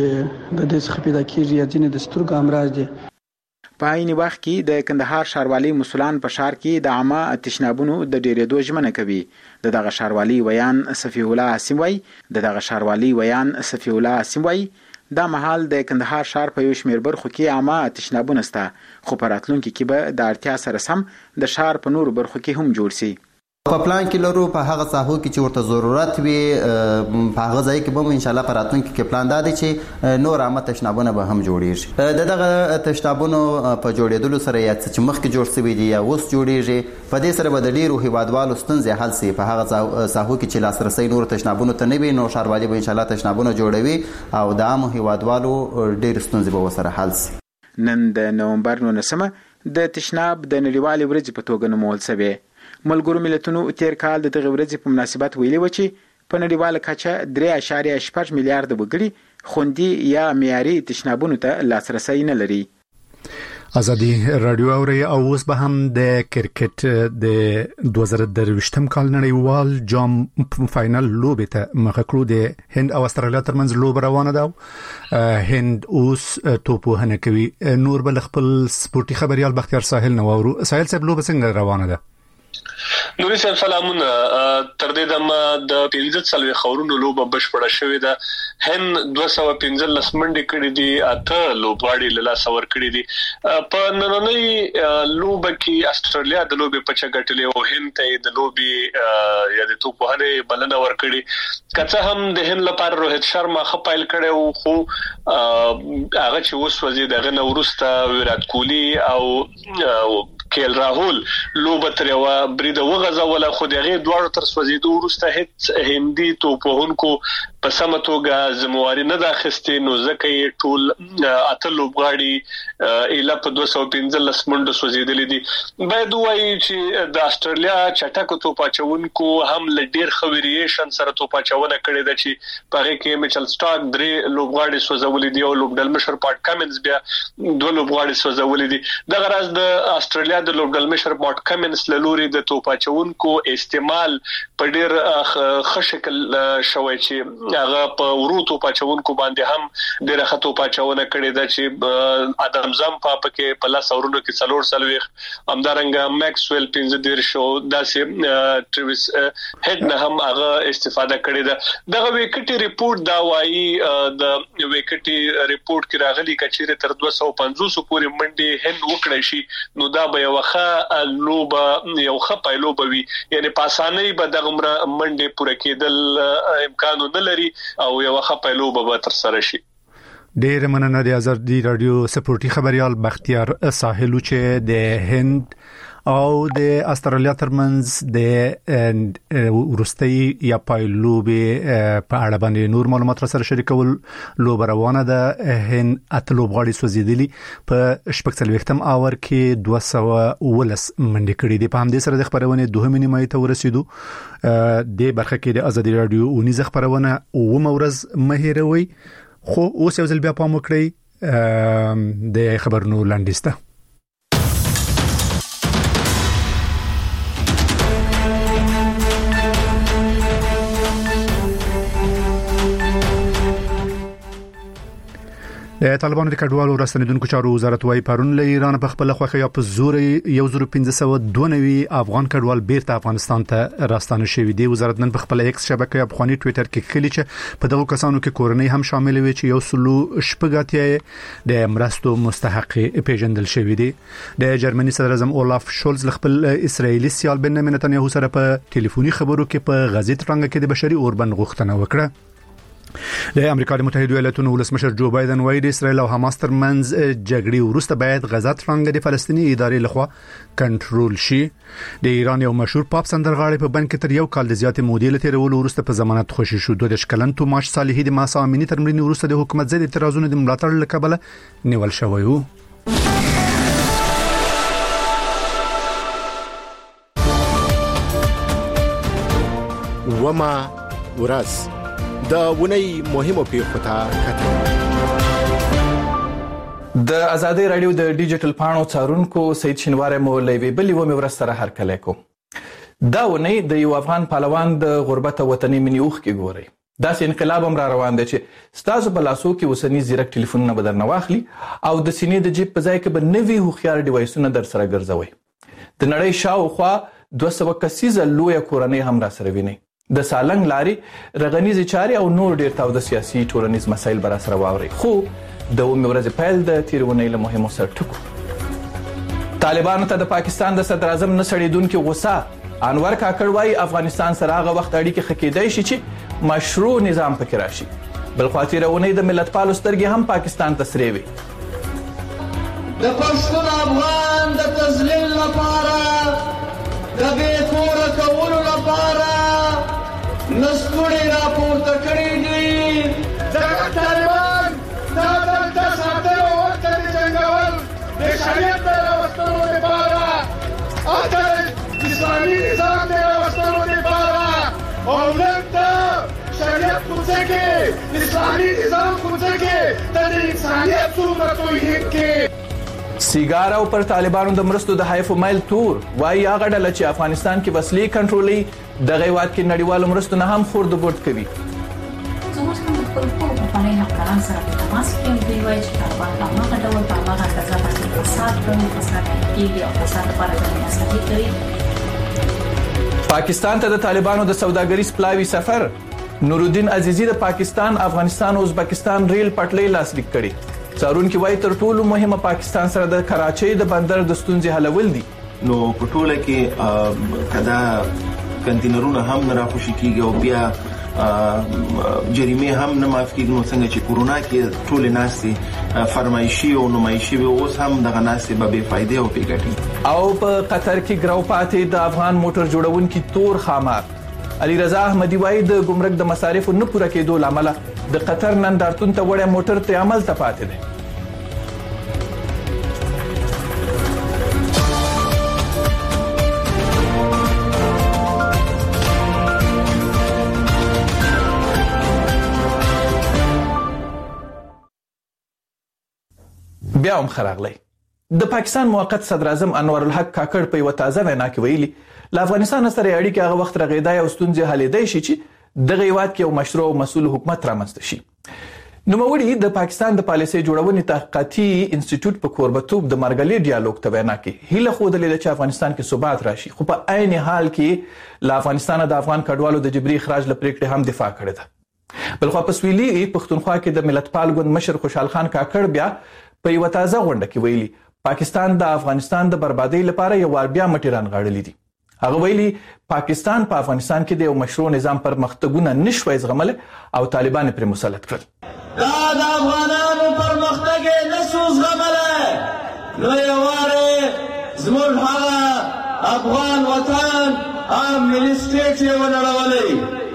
چې د دې څخه پیدا کیږي یا ځینې د سترګو امراض دي. په عین وخت کې د کندهار ښاروالۍ مسولان په ښار کې د عامه تشنابونو د ډیرېدو ژمنه کوي. د دغه ښاروالۍ ویان صفی الله حسیم وایي د دغه ښاروالۍ ویان صفی الله حسیم وایي دا مهال د کندهار ښار په یو شمېر برخو کې عامه تشنابونه شته خو په راتلونکي کې به د اړتیا سره سم د ښار په نورو برخو کې هم جوړ شي. په پلان کې لرو په هغه ساحو کې چې ورته ضرورت وي په هغه ځای کې به ان شاء الله په راتلونکي کې پلان دا دی چې نور عامه تشنابونه به هم جوړیږي. د دغه تشنابونو په جوړېدلو سره یا چې مخکې جوړ شوي دي یا اوس جوړیږي په دې سره به د ډیرو هیوادوالو ستونزې حل شي. په هغه ساحو کې چې لاسرسي نور تشنابونو ته نه وي نو ښاروالي به ان شاء الله تشنابونه جوړوي او د عامو هیوادوالو ډیر ستونزې به ورسره حل شي. نن د نومبر نولسمه د تشناب د نړیوالې ورځې په توګه نومول شوی. ملګرو ملتونو تیر کال د دغه ورځې په مناسبت ویلي و چې په نړیواله کچه درې اعشاریه شپږ میلیارډ وګړي خوندي یا معیاري تشنابونو ته لاسرسي نه لري. ازادي رادیو اوري او اوس به هم د کرکټ د دوه زره درویشتم کال نړیوال جام فائنل لوبه ته مخ کړو. د هند او استرالیا ترمنځ لوبه روانه ده. هند اوس توپوهنه کوي. نور بل خپل سپورتي خبريال بختیار ساحل نو ورو ساحل صاحب لوبه څنګه روانه ده؟ نوري صاحب سلامونه. تر دې دمه د پنځه څلوي خورونو لوبه بشپړه شوې ده. هند دوه سوه پنځلس منډې کړې دي، اته لوبغاړي له لاسه ورکړي دي. په نننۍ لوبه کې استرالیا د لوبې په چګټلې او هند ته د لوبې یا د توپوهنې بلنه ورکړي. کڅه هم د هند لپاره روهیت شرما خپایل کړي او خو هغه چې اوس وځي دغه نورسته ویرات کوهلی او کېل راهول لوبه تر یو بریده وغځوله خو دغه دواړو تر سوځېدو وروسته هیڅ هندي توپوهونکو په سمه توګه ذمہواری نه داخستې نو ځکه یې ټول اته لوبغاړي اله په دوه سوه پنځلس منډو سوځیدلې دي. باید وایي چې د استرالیا چټک توپاچونکو هم ل ډیر خو ویریشن سره توپاچونه کړې ده چې په هغه کې میچل سټاک درې لوبغاړي سوځولې دي او لوبډل مشر پاټ کمنز بیا دوه لوبغاړي سوځولې دي. د غرض د استرالیا د لوبډل مشر پاټ کمنز له لوري د توپاچونکو استعمال په ډیر ښه شکل شوی چې هغه په ورو توپاچونکو باندې هم ډیره ښه توپاچونه کړې ده چې ادم زمپا پکې په لاس اورونو کې څلور سلويخ همدارنګه میکسویل پنځه ډیر شو داسې ټریویس هډ نه هم هغه استفاده کړې ده. دغه ویکټي ریپورت دا وایي د ویکټي ریپورت کې راغلي کچېره تر دوه سوه پنځوس پورې منډي هند وکړي شي نو دا به یو ښه لوبه یو ښه پایلوبه وي یعنی په اسانۍ به دغه منډي پوره کېدل امکان نه لري او یو ښه پایلوبه به تر سره شي. ډېر مننه د آزادي رادیو سپورتي خبريال بختیار ساحلو چې د هند او د استرالیا ترمنځ د ورستي یا پایلوبې په اړه باندې نور معلومات سره شریکول لوب روانه ده. هند اتلو غاړي سوځیدلی په شپږ څلوېښتم اور کې دوه سوه ولس منډي کړې دي. په همدې سره د خبرونه دوه نیمه ته ورسېدو. د برخه کې د آزادي رادیو اونیزه خبرونه او مورز مهیروي خو اوس یو ځل بیا پام وکړئ د خبرونو لاندسته. د طالبانو د کډوالو راستنیدونکو چارو وزارت وايي پرون له ایران په خپل خوخه یا په زور یو زر پنځه سوه دوه نوي افغان کډوال بیرته افغانستان ته راستانه شوي دي. وزارت نن په خپل ایکس شبکې افغاني ټوئیټر کې خلی چې په دغه کسانو کې کورنۍ هم شامل وي چې یو سلو شپږاتیا د مرستو مستحق پیژندل شوی دي. د جرمني صدر اعظم اولاف شولز خپل اسرایلی سیال بنیامین نتنیاهو سره په ټلیفوني خبرو کې په غزې ترنګ کې د بشري اوربند غوښتنه وکړه. د امریکا د متحده ایالاتونو ولسمشر جو بایدن وایي د اسرایل او حماس ترمنځ جګړې وروسته باید غزه ترنګ د فلسطینی ادارې لخوا کنټرول شي. د ایران یو مشهور پاپ سندرغاړي په بند کې تر یو کال د زیاتې مودې لته تیرولو وروسته په ضمانت خوشی شو. د شکلن توماش صالحي د ماسا امني ترمنځ وروسته د حکومت ضد اعتراضونو د ملاتړ لکبله نیول شوی وو. وما ورځ د ونی مهمو پیښو ته کتل. د آزادي رادیو د ډیجیټل پاڼو څارونکو سید شینواره مولوی بلی و مې ورسره هر کله کو دا ونی د یو افغان پهلوان د غربت وطني منیوخ کې ګوري. دا سې انقلاب هم را روان دی چې ستاسو په لاسو کې وسنی زیرک ټلیفونونه بدر نه واخلي او د سینې د جیب په ځای کې به نوي هوښیار ډیوایسونه در سره ګرځوي. د نړۍ شاوخوا دوه سوه کسیزه لویه کورنۍ هم را سره ویني. د سالنګ لاري رغنیزي چاري او نور ډیر تاو د سیاسي ټولنیز مسایل بر سره واوري. خو د اومه ورځ پیل د تیرونې له مهمو سرټکو طالبانو ته د پاکستان د صدر اعظم نسړیدونکو غوسه. انور کاکړ وايي افغانستان سره هغه وخت اړیکې خکېدای شي چې مشروع نظام پکې راشي. بل خاطر ونې د ملت پالو سترګې هم پاکستان ته سرې وي. د پښتون افغان د تذلیل لپاره د بې کور کولو لپاره نستوری راپورته کړی دي. دغه طالبان دا دلته ساتلو ورته د جنګول د شریعت د راوستلو لپاره او د اسلامي نظام د راوستلو لپاره او نن د شریعت کوڅه کې اسلامي نظام کوڅه کې د انسانیت څومره توهین کې. سیګار او پر طالبانو د مرستو د حیف مایل تور وايي هغه ډله چې افغانستان کې وسلې کنټرولي د غیوات کې نړیوالو مرستو نه هم خورد بورد کوي. زموږ هم په خپل افغاني همکاران سره په تماس کې دی وایي چې طالبان هغه ډول په هغه ځای باندې فساد کوي فساد کوي او فساد لپاره د مسلې کوي. پاکستان ته د طالبانو د سوداګریز پلاوی سفر. نورالدین عزیزی د پاکستان افغانستان او ازبکستان ریل پټلۍ لاسلیک کړي. څارونکو وايي تر ټولو مهمه پاکستان سره د کراچۍ د بندر د ستونزې حلول دي. نو په ټوله کې کدا کنټینرونه هم نه راخوشي کیږي او بیا جریمه هم نه معاف کیږي. نو څنګه چې کورونا کې ټول ناسي فرمایشي او نمایشي وي اوس هم دغه ناسي به بے فائدې او پیګټي. او په قطر کې ګراو پاتې د افغان موټر جوړونکو تور خامار علي رضا احمدي وايي د ګمرک د مصارفو نه پوره کېدو لامل د قطر نندارتون ته وړه موټر ته عمل ته پاتې دی. بیا هم خراغلی. د پاکستان موقت صدر اعظم انور الحق کاکړ په یو تازه وینا کې ویلي ل افغانستان سره اړیکې هغه وخت رغیدای او ستونزې حلېدای شي چې د هیواد کې یو مشروع او مسؤل حکومت رامنځته شي. نوموړي د پاکستان د پالیسۍ جوړونې تحقیقاتي انسټیټیوټ په کوربتوب د مرګلي ډیالوګ ته وینا کې هیله خوده چې افغانستان کې ثبات راشي، خو په عین حال کې ل افغانستان د افغان کډوالو د جبري اخراج لپاره هم دفاع کړې ده. بلخو په سویلي پښتونخوا کې د ملتپال ګوند مشر خوشحال خان کاکړ بیا په یو تازه غونډه کې ویلي پاکستان د افغانستان د بربادۍ لپاره یو وار بیا مټیران غاړلې دي. هغه ویلي پاکستان په افغانستان کې د یو مشروع نظام پر مختګونه نشوي زغمل او طالبان پر مسلط کړل. دا د افغانانو پرمختګ نشو زغملی، نو یوارې زموږ هغه افغان وطن او ملي سټیټ یې ونړولی.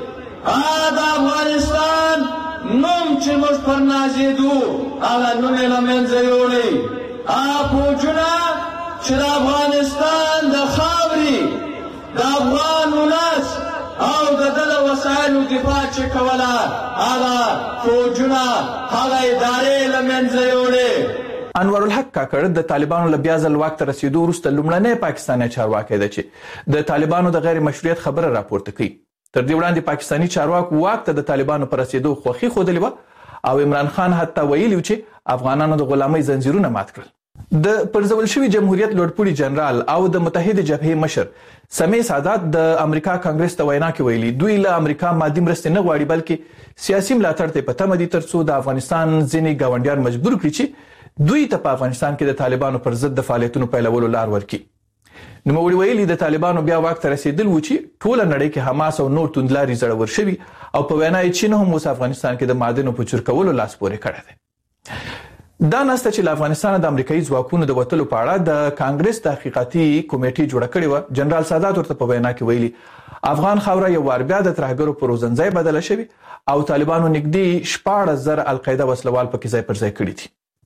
د افغانستان نوم چې موږ پر نازېدو هغه نوم یې له منځه یوړی. هغه فوجونه چې د افغانستان د خاورې د افغان ولس او د ده د وسایلو دفاع چې کوله هغه فوجونه هغه ادارې له منځه یوړې. انور الحق کاکړ د طالبانو له بیا ځل واک ته رسیدو وروسته لومړنی پاکستاني چارواکی دی چې د طالبانو د غیر مشروعیت خبره راپورته کوي. تر دې وړاندې پاکستاني چارواکو واک ته د طالبانو پر رسیدو خوښي ښودلې وه او عمران خان حتی ویلي و چې افغانانو د غلامۍ زنځیرونه مات کړل. د پرځول شوي جمهوریت لوړپوړي جنرال او د متحده جبهې مشر سمیع سادات د امریکا کانګرس ته وینا کې ویلي دوی له امریکا مادي مرستې نه غواړي بلکې سیاسي ملاتړ ته په تمه دي ترڅو د افغانستان ځینې ګاونډیان مجبور کړي چې دوی ته په افغانستان کې د طالبانو پر ضد د فعالیتونو پیلولو لار ورکړي. نوموړي ویلي د طالبانو بیا واک ته رسیدل و چې ټوله نړۍ کې حماس او نور توندلاري زړور شوي او په وینا یې چین هم اوس افغانستان کې د معدنو په چور کولو لاس پورې کړی دی. دا نسته چې له افغانستان د امریکایي ځواکونو د وتلو په اړه د کانګرس تحقیقاتي کمیټې جوړه کړې وه. جنرال سادات ورته په وینا کې ویلي افغان خاوره یو وار بیا د ترهګرو په روزنځای بدله شوې او طالبانو نږدې شپاړس زره القاعده وسلوال پکې ځای پر ځای کړي دي.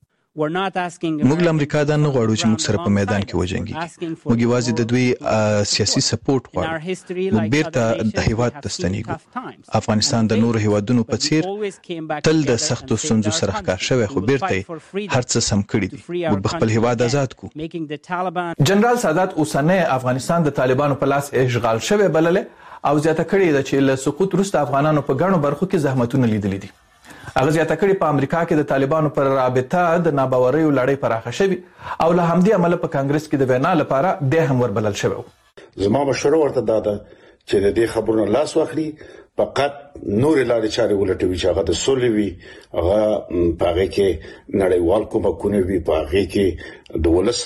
موږ له امریکا دا نه غواړو چې موږ سره په میدان کې وجنګي. موږ یوازې د دوی سیاسي سپورټ غواړو. موږ بیرته د هیواد ته ستنیږو. افغانستان د نورو هیوادونو په څیر تل د سختو ستونزو سره ښکار شوی خو بیرته هر څه سم کړي دي. موږ خپل هیواد آزاد کړو. جنرال سادات اوسنی افغانستان د طالبانو په لاس اشغال شوی بلله او زیاته کړې ده چې له سقوط وروسته افغانانو په ګڼو برخو کې زحمتونه لیدلي دي. هغه زیاته کړې په امریکا کې د طالبانو پر رابطه د ناباوریو لړۍ پراخه شوې او له همدې امله په کانګرس کې د وینا لپاره د هم وربلل شوی. زما مشوره ورته دا ده چې د دې خبرونو لاس واخلي، فقط نور لارې چارې ولټوي چې هغه د سولې وي، هغه په هغې کې نړیوال کومکونه وي، په هغې کې د ولس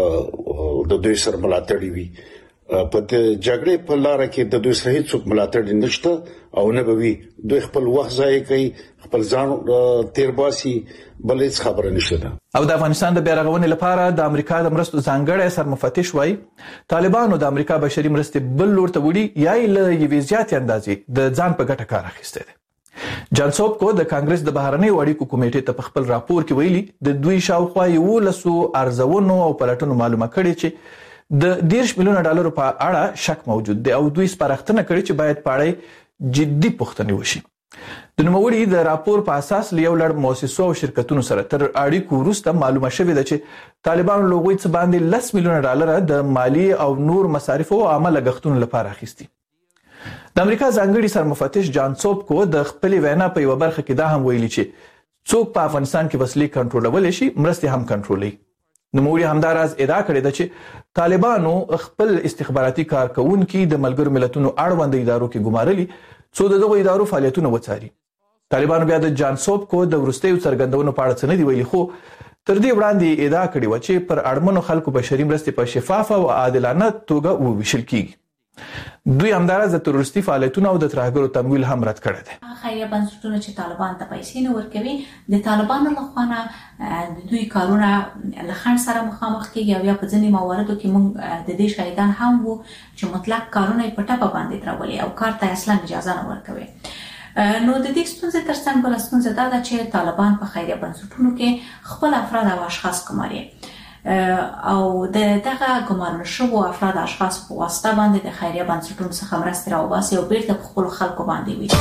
د دوی سره ملاتړ وي. په جګړې په لاره کې د دوی سره هیڅ ملاتړ نشته او نه به وي. دوی خپل وخت ضایع کوي، خپل ځان تیر باسي، بل هیڅ خبره نشته. او د افغانستان د بیا رغونې لپاره د امریکا د مرستو ځانګړی سرمفتش وایي طالبانو د امریکا بشري مرستې بل لور ته وړي یا یې له یوې زیاتې اندازې د ځان په ګټه کار اخیستی دی. جان سوبکو د کانګرس د بهرنیو اړیکو کمیټې ته په خپل راپور کې ویلي د دوی شاوخوا یولسو ارزونو او پلټنو معلومه کړې چې د دیرش میلیونه ډالرو په اړه شک موجود دی او دوی سپارښتنه کړې چې باید په اړه جدي پوښتنې وشي. د نوموړي د راپور په اساس له یو لړ مؤسسو او شرکتونو سره تر اړیکو وروسته معلومه شوې ده چې طالبانو له هغوی څخه باندې لس میلیونه ډالره د مالي او نور مصارفو او عامه لګښتونو لپاره اخیستي. د امریکا ځانګړي سرمفتش جان سوبکو د خپلې وینا په یوه برخه کې دا هم ویلي چې څوک په افغانستان کې وسلې کنټرولولی شي مرستې هم کنټرولوي. نوموړي همداراز ادعا کړې ده چې طالبانو خپل استخباراتي کارکونکي د ملګرو ملتونو اړوند ادارو کې ګمارلي څو د دغو ادارو فعالیتونه وڅاري. طالبانو بیا د جان سوبکو د وروستیو څرګندونو په اړه څه نه دي ویلي خو تر دې وړاندې ادعا کړې وه چې پر اړمنو خلکو بشري مرستې په شفافه او عادلانه توګه وویشل کیږي. دوی همدارس د تروریستي فعالیتونو او د ترهګرو تمویل هم رد کړی دی. خیریه بنسټونه چې طالبان ته پیسې نه ورکوي د طالبانو لخوا نه د دوی کارونه له خنډ سره مخامخ کیږي او یا په ځینې مواردو کې موږ د دې شاهدان هم وو چې مطلق کارونه یې په ټپه باندې درولي او کار ته اصلا اجازه نه ورکوي. نو د دې ستونزې ترڅنګ بله ستونزه دا ده چې طالبان په خیریه بنسټونو کې خپل افراد او اشخاص ګماري او د دغه ګمارل شوو افراد اشخاص په واسطه باندې د خیریه بنسټونو څخه مرستې راوباسي او بیرته په خپلو خلکو باندې وي.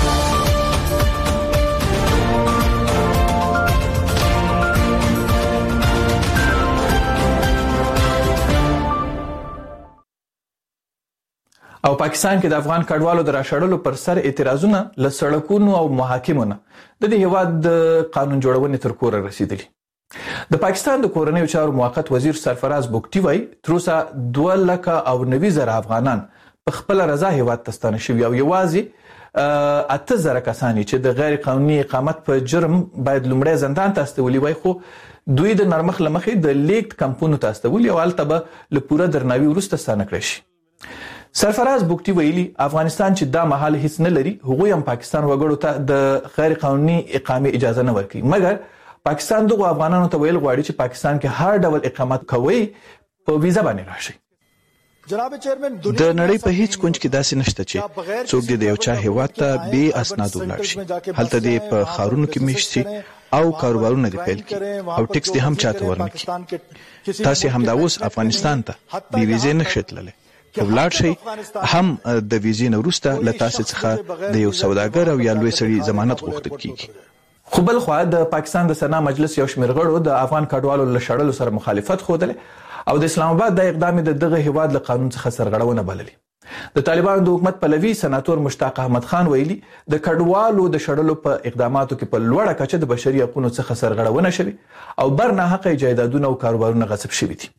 او پاکستان کې د افغان کډوالو د راشړلو پر سر اعتراضونه له سړکونو او محاکمو نه د دې هیواد د قانون جوړونې تر کوره رسیدلي. د پاکستان د کورنیو چارو موقت وزیر سرفراز بوکټي وایي تر اوسه دوه لکه او نوي زره افغانان په خپل رضا هیواد ته ستانه شوي او یوازې اته زره کسان چې د غیر قانوني اقامت په جرم باید لومړی زندان ته استولي وای خو دوی د نرمخ لمخې د لیکت کمپونو ته استولي او هلته به له پوره درناوي وروسته ستانه کړی شي. سرفراز بوکټي ویلي افغانستان چې دا مهال هیڅ نه لري هغوی هم پاکستان وګړو ته د غیر قانوني اقامې اجازه نه ورکوي مګر پاکستان دغه افغانانو ته ویل غواړي چې پاکستان کې هر ډول اقامت کوي په ویزا باندې راشي. جناب چیرمن د نړۍ په هیڅ کونج کې داسې نشته چې څوک د یو چا هیواد ته بې اسناد ولاړ شي هلته د په خارونو کې میشت شي او کاروبارونه دی پیل کړي او ټیکس دې هم چاته ورنکړي. تاسو هم دا اوس افغانستان ته بې ویزې نشئ تللی که ولاړ شئ هم د ویزې نه وروسته له تاسو څخه د یو سوداګر او یا لوی سړي ضمانت غوښتل کیږي. خو بل خوا د پاکستان د سنا مجلس یو شمېر غړو د افغان کډوالو له شړلو سره مخالفت ښودلی او د اسلام آباد د اقدام د دغه هیواد له قانون څخه سرغړونه بللي. د طالبانو د حکومت پلوي سناتور مشتاق احمد خان ویلي د کډوالو د شړلو په اقداماتو کې په لوړه کچه د بشري حقوقو څخه سرغړونه شوي او بر نه حق جایدادونه او کاروبارونه غصب شوي دي.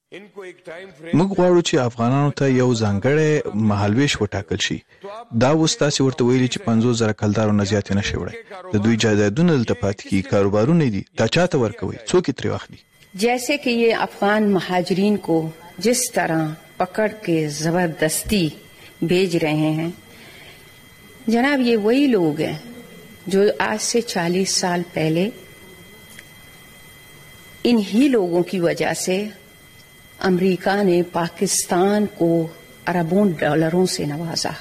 موږ غواړو چې افغانانو ته یو ځانګړی مهالویش وټاکل شي. دا اوس تاسې ورته ویلي چې پنځوس زره کلدارو نه زیات نه شي وړی د دوی جایدادونه دلته پاتې کیږي کاروبارونه دي دا چاته ورکوي څوک یې ترې واخلي. جیسے کہ یہ افغان مہاجرین کو جس طرح پکڑ کے زبردستی بھیج رہے ہیں جناب یہ وہی لوگ ہیں جو آج سے چالیس سال پہلے انہی لوگوں کی وجہ سے امریکہ نے پاکستان کو اربوں ډالروں سے نوازا.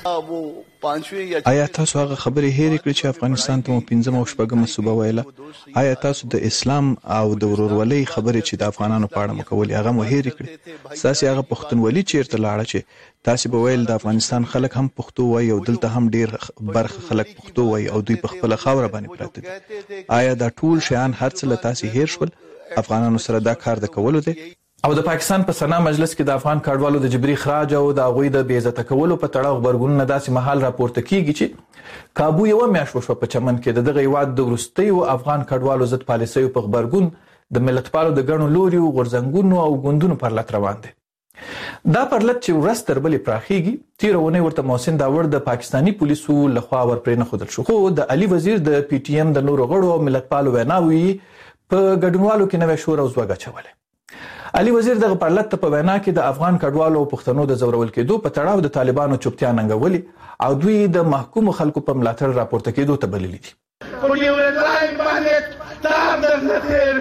آیا تاسو هغه خبرې هېرې کړې چې افغانستان ته مو پنځمه او شپږمه صوبه ویله؟ آیا تاسو د اسلام او د ورورولۍ خبرې چې د افغانانو په اړه مو کولې هغه مو هېرې کړې؟ ستاسې هغه پښتونولي چیرته لاړه چې تاسې به ویل د افغانستان خلک هم پښتو وایي او دلته هم ډېر برخه خلک پښتو وایي او دوی په خپله خاوره باندې پراته دي. آیا دا ټول شیان هر څه له تاسې هېر شول؟ افغانانو سره دا کار د کولو دی؟ او د پاکستان په سنا مجلس کې د افغان کډوالو د جبري خراج او د هغوی د بې عزته کولو په تړاو غبرګونونه داسې مهال راپورته کیږي چې کابو یوه میاشت وشوه په چمن کې د دغه هیواد د وروستیو افغان کډوالو ضد پالیسیو په غبرګون د ملتپالو د ګڼو لوریو غورځنګونو او ګوندونو پر لټ روان دی. دا پرلط چې ورځ تر بلې پراخیږي تیره اونۍ ورته محسن داوړ د پاکستاني پولیسو لخوا ورپرې نه ښودل شو خو د علي وزیر د پی ټي ایم د نورو غړو او ملتپالو ویناوې په ګډونوالو کې نوی شور او ځواک اچولی. علي وزیر دغه پرلط په وینا کې د افغان کډوالو او پښتنو د زورول کېدو په تړاو د طالبانو چوپتیا ننګولې او دوی د محکومو خلکو په ملاتړ راپورته کېدو ته بللي دي. په یو ځای باندې تار درته تېر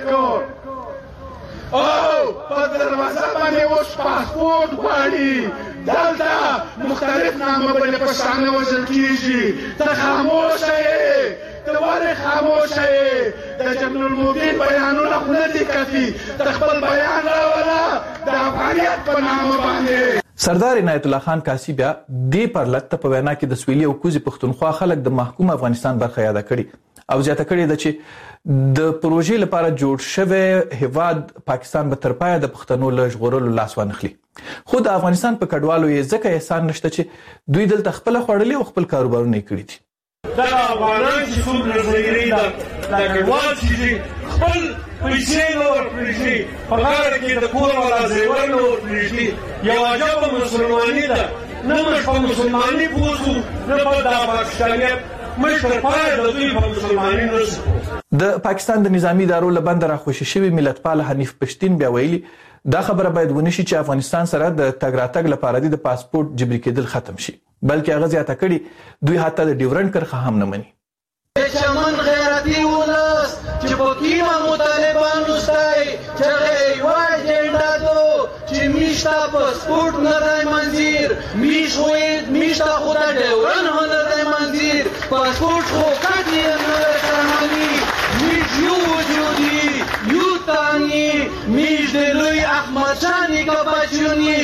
کړ او په دروازه باندې اوس پاسپورټ غواړي دلته مختلف نامه باندې پښتانه وژل کېږي. ته خاموشه یې ته ولې خاموشه یې د جنرال المبین بیانونه خو نه دي کافي ته خپل بیان راوله د افغانیت په نامه باندې. سردار عنایت الله خان کاسي بیا دې پرلط ته په وینا کې د سویلي او کوزي پښتونخوا خلک د محکوم افغانستان برخه یاده کړي او زیاته کړې ده چې د پروژې لپاره جوړ شوی هیواد پاکستان به تر پایه د پښتنو له ژغورلو لاس وانخلي. خو د افغانستان په کډوالو یې ځکه احسان نشته چې دوی دلته خپله خوړلي او خپل کاروبارونه یې کړي دي. دا افغانان چې څومره ځایګري ده دا کډوال چې دي خپل پیسې نه ورپرېږدي په غاړه کې د کور والا زیور نه ورپرېږدي. یو عجبه مسلماني ده نه موږ په مسلماني پوه شو نه په دا پاکستانیت موږ تر پایه د دوی په مسلماني نه شو. د پاکستان د نظامي ادارو له بنده راخوشي شوي ملتپال حنیف پښتین بیا ویلي دا خبره باید ونشي چې افغانستان سره د تګ راتګ لپاره د پاسپورت جبري کېدل ختم شي، بلکې هغه زیاته کړي دوی حتی د ډیورنډ کرښه هم نه مني. چمن غیرتی ولس چې په کیما مطالبانو ستای چې غیوای جنډا دو چې میشتا پاسپورت نه دی منځیر میش وې میشتا خو د ډیورن نه دی منځیر پاسپورت خو کټی نه کړمانی میش یو وجودي یو تانی میش د لوی احمد شانی کا بچونی.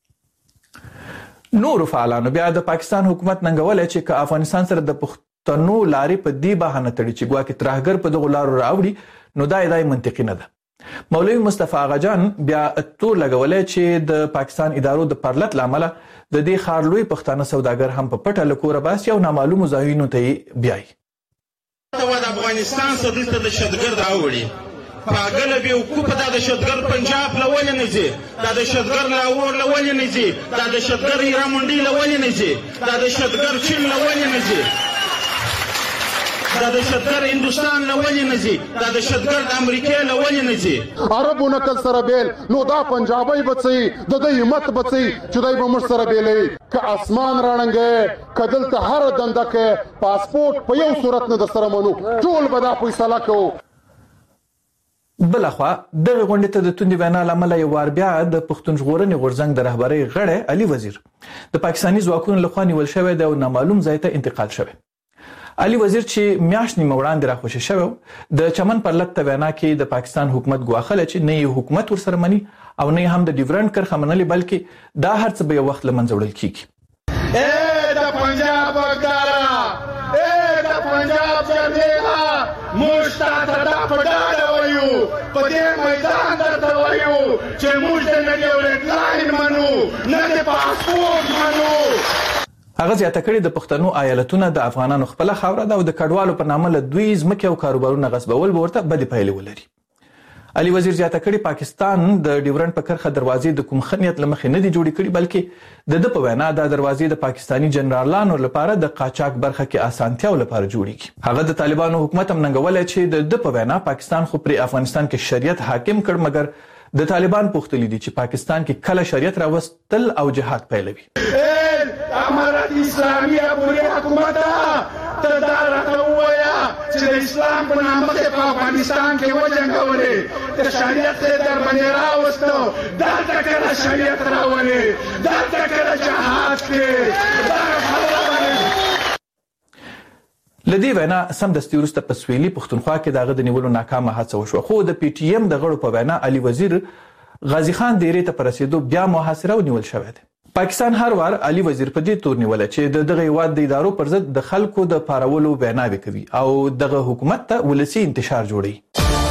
نور فعالانو بیا د پاکستان حکومت ننګولای چې که افغانستان سره د پښتنو لارې په دې بهانه تړي چې ګواکې ترهګر په دغو لارو راوړي نو دا ادعای منطقي نه ده. مولوي مصطفی آغاجان بیا تور لګولای چې د پاکستان ادارو د پرلت لامله د دې ښار لوی پښتانه سوداګر هم په پټه له کوره باسي او نامعلومو ځایونو ته یې بیایي. د افغانستان څخه دلته د دهشتګرد راوړي پاگل بیوقوف دا دهشتګرد پنجاب له ولې نه ځي، دا دهشتګرد لاهور له ولې نه ځي، دا دهشتګرد هیرامنډي له ولې نه ځي، دا دهشتګرد چین له ولې نه ځي، دا دهشتګرد هندوستان له ولې نه ځي، دا دهشتګرد امریکا له ولې نه ځي. عربو نکل سره بیل نو دا پنجابی بچي د دې همت بچي چې دای به مر سره بیلې ک اسمان رانګه کدل ته هر دنده کې پاسپورت په یو صورت نه د سره منو ټول به دا فیصله کوو. بلخوا دغه غونډې ته د توندې وینا له امله یو وار بیا د پښتون ژغورنې غورځنګ د رهبرۍ غړی علي وزیر د پاکستاني ځواکونو لخوا نیول شوی دی او نامعلوم ځای ته انتقال شوی. علي وزیر چې میاشت نیمه وړاندې راخوشي شوی د چمن پر لټ وینا کې د پاکستان حکومت ګواښله چې نه یې حکومت ورسره مني او نه هم د ډیورنډ کرښه منلې بلکې دا هر څه به یو وخت له منځه وړل کیږي. اے د پنجاب وګدارا اے د پنجاب جرنیلا موږ ته دا پډاړه وایو په دې میدان درته وایو چې موږ د نه ډیورنډ لاین منو نه د پاسپورت منو. هغه زیاته کړې د پښتنو ایالتونه د افغانانو خپله خاوره ده او د کډوالو په نامه له دوی ځمکې او کاروبارونه غصبول به ورته بدې پایلې ولري. علي وزیر زیاته کړې پاکستان د ډیورنډ په کرښه دروازې د کوم ښه نیت له مخې نه دي جوړې کړي بلکې د ده په وینا دا دروازې د پاکستاني جنرالانو لپاره د قاچاق برخه کې اسانتیاو لپاره جوړیږي. هغه د طالبانو حکومت هم ننګولی چې د ده په وینا پاکستان خو پرې افغانستان کې شریعت حاکم کړ مګر د طالبان پوښتلي دي چې پاکستان کې کله شریعت راوستل او جهاد پیلوي. امارت اسلامي پوری حکومت ته دا راته ووایه چې د اسلام په نامه کې په افغانستان کې وجنګولې د شریعت یې در باندې راوستو دلته کله شریعت راولي دلته کله جهاد کې دا خبره لدی وینا سمدستي وروسته په سویلي پښتونخوا کې دغه د نیولو ناکامه هڅه وشوه خو د پی ټی ایم د غړو په وینا علي وزیر غازی خان دیرې ته پر رسیدو بیا محاصره ونیول شوی دی. پاکستان هر وار علي وزیر په دې تور نیول چې د دغه هیواد د ادارو پر ضد د خلکو د پارولو ویناوې کوي او دغه حکومت ته ولسی انتشار جوړي.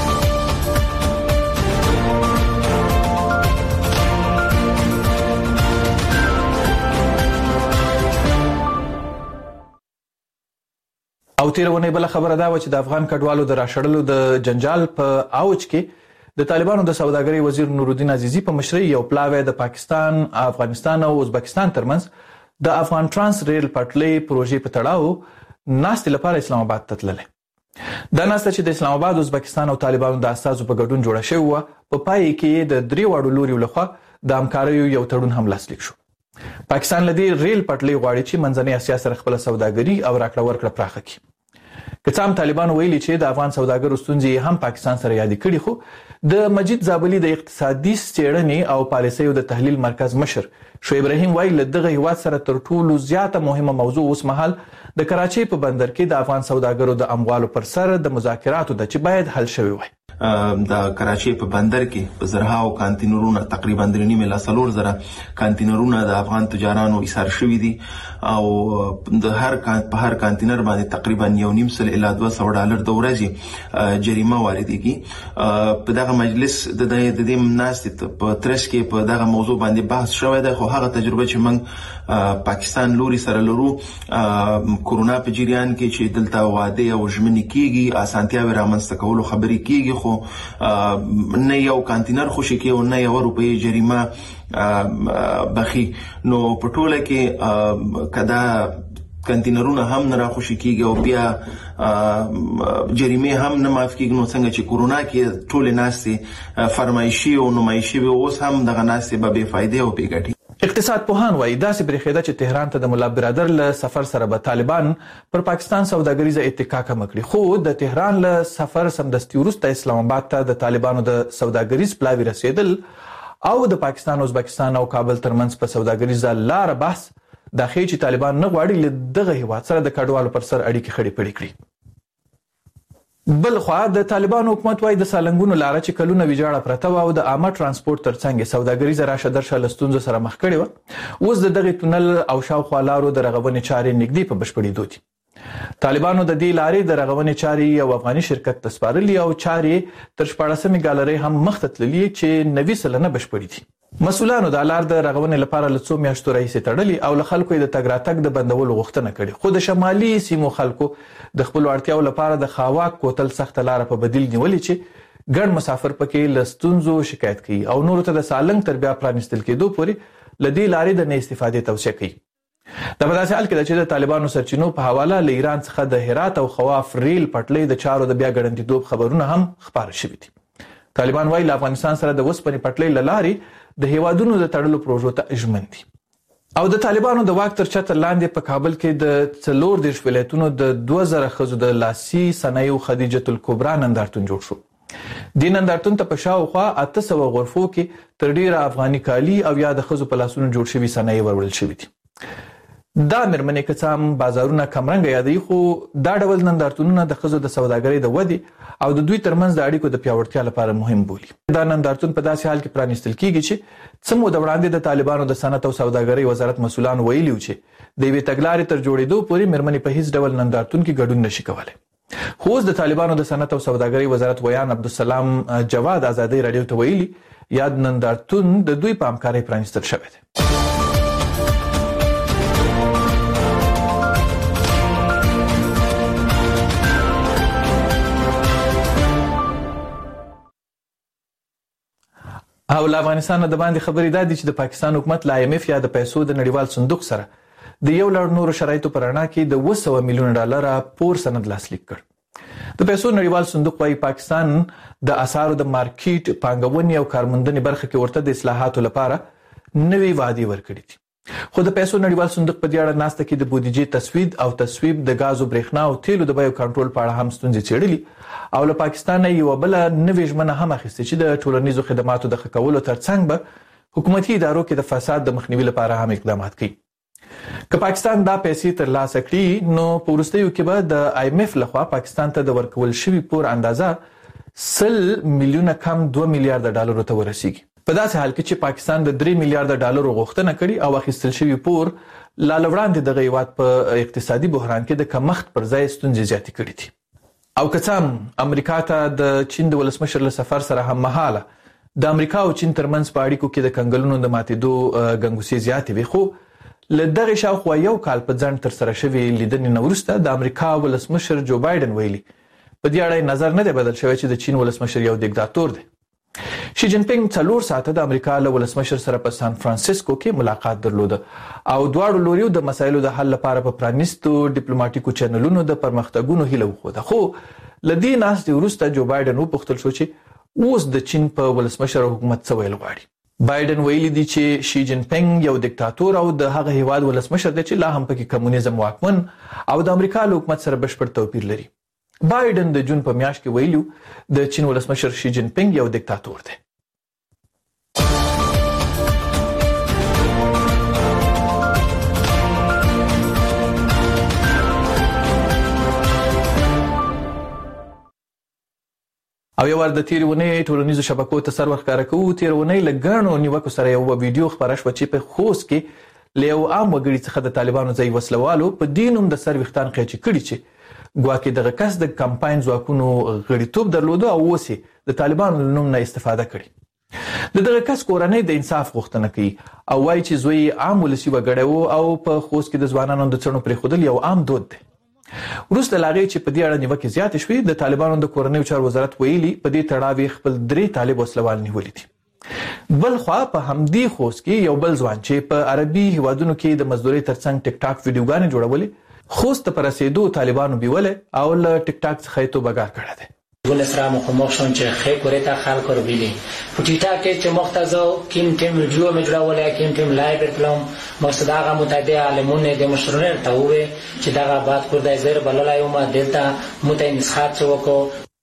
او تیرونه بل خبره دا و چې د افغان کډوالو د راشړلو د جنجال په اوج کې د طالبانو د سوداګرۍ وزیر نورالدین عزیزی په مشرۍ یو پلاوی د پاکستان، افغانستان او ازبکستان ترمنځ د افغان ترانس ریل پټلۍ پروژې په تړاو ناستې لپاره اسلام آباد ته تللی. دا ناسته چې د اسلام آباد، ازبکستان او طالبانو د اساسو په ګډون جوړه شوې وه په پای کې د درې واړو لوریو لخوا د همکاریو یو تړون هم لاسلیک شو. پاکستان له دې ریل پټلۍ غواړي چې منځنۍ اسیا سره خپله سوداګري او راکړه ورکړه پراخه کړي. که څه هم طالبانو ویلي چې د افغان سوداګرو ستونزې هم پاکستان سره یادې کړي خو د مجید زابلي د اقتصادي څېړنې او پالیسیو د تحلیل مرکز مشر شعیب رحیم وایي له دغه هیواد سره تر ټولو زیاته مهمه موضوع اوس مهال د کراچۍ په بندر کې د افغان سوداګرو د اموالو پر سر د مذاکراتو ده چې باید حل شوی وای. د کراچۍ په بندر کې په زرهاو کانتینرونه تقریبا درې نیمه لا څلور زره کانتینرونه د افغان تجارانو ایثار شوي دي او د هر په هر کانتینر باندې تقریبا یو نیم سل الی دوه سوه ډالر د ورځې جریمه واردېږي. په دغه مجلس د دې ناستې په ترڅ کې په دغه موضوع باندې بحث شوی دی خو هغه تجربه چې موږ پاکستان لوري سره لرو کورونا په جریان کې چې دلته واده او ژمنې کېږي اسانتیاوې رامنځته کولو خبرې کېږي خو نه یو کانتینر خوشي کې او نه یو روپۍ جریمه بخي. نو په ټوله کې کدا کانتینرونه هم نه راخوشي کیږي او بیا جریمه هم نه معاف کیږي. نو څنګه چې کورونا کې ټول ناستې فرمایشي او نمایشي به اوس هم دغه ناستې به بې فایده او بې ګټې. اقتصاد پوهان وایي داسې برېښېده چې تهران ته د ملا برادر له سفر سره به طالبان پر پاکستان سوداګریزه اتکا کمه کړي، خو د تهران له سفر سمدستي وروسته اسلام آباد ته د طالبانو د سوداګریز پلاوي رسېدل او د پاکستان، ازبکستان او کابل ترمنځ په سوداګریزه لاره بحث دا ښیي چې طالبان نه غواړي له دغه هیواد سره د کډوالو پر سر اړیکې خړې پړې کړي. بل خوا د طالبانو حکومت وايي د سالنګونو لاره چې کلونه ویجاړه پرته وه او د عامه ترانسپورت ترڅنګ سوداګریزه راشه درشه له ستونزو سره مخ کړې وه، اوس د دغې تونل او شاوخوا لارو د رغونې چارې نږدې په بشپړېدو دي. طالبانو د دې لارې د رغونې چارې یو افغاني شرکت ته سپارلي او چارې تر شپاړسمې ګالرۍ هم مخته تللي چې نوي سلنه بشپړې دي. مسؤلانو د لار د رغونې لپاره له څو میاشتو راهیسې تړلي او له خلکو یې د تګ راتګ د بندولو غوښتنه کړې، خو د شمالي سیمو خلکو د خپلو اړتیاو لپاره د خاواک کوتل سخته لاره په بدیل نیولې چې ګڼ مسافر پکې له ستونزو شکایت کوي او نورو ته د سالنګ تر بیا پرانیستل کېدو پورې له دې لارې د نه استفادې توصیه کوي. دا په داسې حال کې ده چې د طالبانو سرچینو په حواله له ایران څخه د هرات او خواف ریل پټلۍ د چارو د بیا ګړندېدوب خبرونه هم خپاره شوي دي. طالبان وايي له افغانستان سره د اوسپنې پټلۍ له لارې د هیوادونو د تړلو پروژو ته ژمن دي. او د طالبانو د واک تر چتر لاندې په کابل کې د څلور دېرش ولایتونو د دوه زره ښځو د لاسي صنایعو خدیجة الکبرا نندارتون جوړ شو. دې نندارتون ته په شاوخوا اته سوه غرفو کې تر ډیره افغاني کالي او یا د ښځو په لاسونو جوړ شوي صنایع وروړل شوي دي. دا مېرمنې که څه هم بازارونه کمرنګه یادوي، خو دا ډول نندارتونونه د ښځو د سوداګرۍ د ودې او د دوی ترمنځ د اړیکو د پیاوړتیا لپاره مهم بولي. دا نندارتون په داسې حال کې پرانیستل کیږي چې څه موده وړاندې د طالبانو د صنعت او سوداګرۍ وزارت مسؤلان ویلي و چې د یوې تګلارې تر جوړېدو پورې مېرمنې په هیڅ ډول نندارتون کې ګډون نشي کولی. خو اوس د طالبانو د صنعت او سوداګرۍ وزارت ویان عبدالسلام جواد ازادۍ راډیو ته ویلي یاد نندارتون د دوی په همکارۍ پرانیستل شوی دی. او له افغانستان د باندې خبرې دا دي چې د پاکستان حکومت له آی ایم ایف یا د پیسو د نړیوال صندوق سره د یو لړ نورو شرایطو په رڼا کې د اوه سوه میلیونه ډالره پور سند لاسلیک کړ. د پیسو نړیوال صندوق وايي پاکستان د اسعارو د مارکیټ، پانګونې او کارموندنې برخه کې ورته د اصلاحاتو لپاره نوې وعدې ورکړې دي. خو د پیسو نړیوال صندوق په دې اړه ناسته کې د بودیجې تسوید او تصویب، د غازو برېښنا او تیلو د بیو کنټرول په اړه هم ستونزې څېړلي او له پاکستان یو بل نوې ژمنه هم اخیستې چې د ټولنیزو خدماتو د ښه کولو ترڅنګ به حکومتي ادارو کې د فساد د مخنیوي لپاره هم اقدامات کوي. که پاکستان دا پیسې ترلاسه کړي نو په وروستیو کې به د آی ایم ایف لخوا پاکستان ته د ورکول شوي پور اندازه سل میلیونه کم دوه میلیارډه ډالرو ته ورسیږي. په داسې حال کې چې پاکستان د درې میلیارډه ډالرو غوښتنه کړې او اخیستل شوي پور لا له وړاندې دغه هیواد په اقتصادي بحران کې د کمښت پر ځای ستونزې زیاتې کړې دي. او که څه هم امریکا ته د چین د ولسمشر له سفر سره هم مهاله د امریکا او چین ترمنځ په اړیکو کې د کنګلونو د ماتېدو ګنګوسې زیاتې وي، خو له دغې شاوخوا یو کال په ځنډ ترسره شوې لیدنې نه وروسته د امریکا ولسمشر جو بایډن ویلي په دې اړه نظر نه دی بدل شوی چې د چین ولسمشر یو دیکتاتور دی. شي جین پینګ څلور ساعته د امریکا له ولسمشر سره په سان فرانسیسکو کې ملاقات درلوده او دواړو لوریو د مسایلو د حل لپاره په پرانیستو ډیپلوماټیکو چینلونو د پرمختګونو هیله وښوده. خو له دې ناستې وروسته جو بایډن وپوښتل شو چې اوس د چین په ولسمشر او حکومت څه ویل غواړي. بایډن ویلي دی چې شي جین پینګ یو دیکتاتور او د هغه هیواد ولسمشر دی چې لا هم پکې کمونیزم واکمن او د امریکا له حکومت سره بشپړ توپیر لري. بایډن د جون په میاشت کې ویلو د چین ولسمشر شي جین پینګ یو دیکتاتور دی. او یو ور د تیرې ونې ټولنیزو شبکو ته سر ورښکاره کوو. تیرې ونې له ګڼو نیوکو سره یو ویډیو خپره شوه چې په خوست کې له یو عام وګړي څخه د طالبانو ځای وسلوالو په دې نوم د سر ویښتان قیچي کړي چې ګواکې دغه کس د کمپاین ځواکونو غړیتوب درلوده او اوس یې د طالبانو له نوم نه استفاده کړې. د دغه کس کورنۍ د انصاف غوښتنه کوي او وایي چې زوی عام ولسي وګړی و او په خوست کې د ځوانانو د څڼو پرېښودل یو عام دود دی. وروسته له هغې چې په دې اړه نیوکې زیاتې شوې د طالبانو د کورنیو چارو وزارت ویلي په دې تړاو یې خپل درې طالب وسلوال نیولي دي. بل خوا په همدې خوست کې یو بل ځوان چې په عربي هیوادونو کې د مزدورۍ ترڅنګ ټیک ټاک ویډیوګانې جوړولې خوست پر رسیدو طالبانو بیوله او له ټیک ټاک څخه تو بګار کړه ده گل اسرا مخمخ شون چې خې کورې تا خلک ور بیلی پټیټا کې چې مختزو کین ټیم ویډیو مې جوړولای کین ټیم لایو پرلم مقصد هغه متعدی عالمونه د مشرونه ته وې چې دا بات کور د زیر بللای او ما دلته متای نسخات وکړو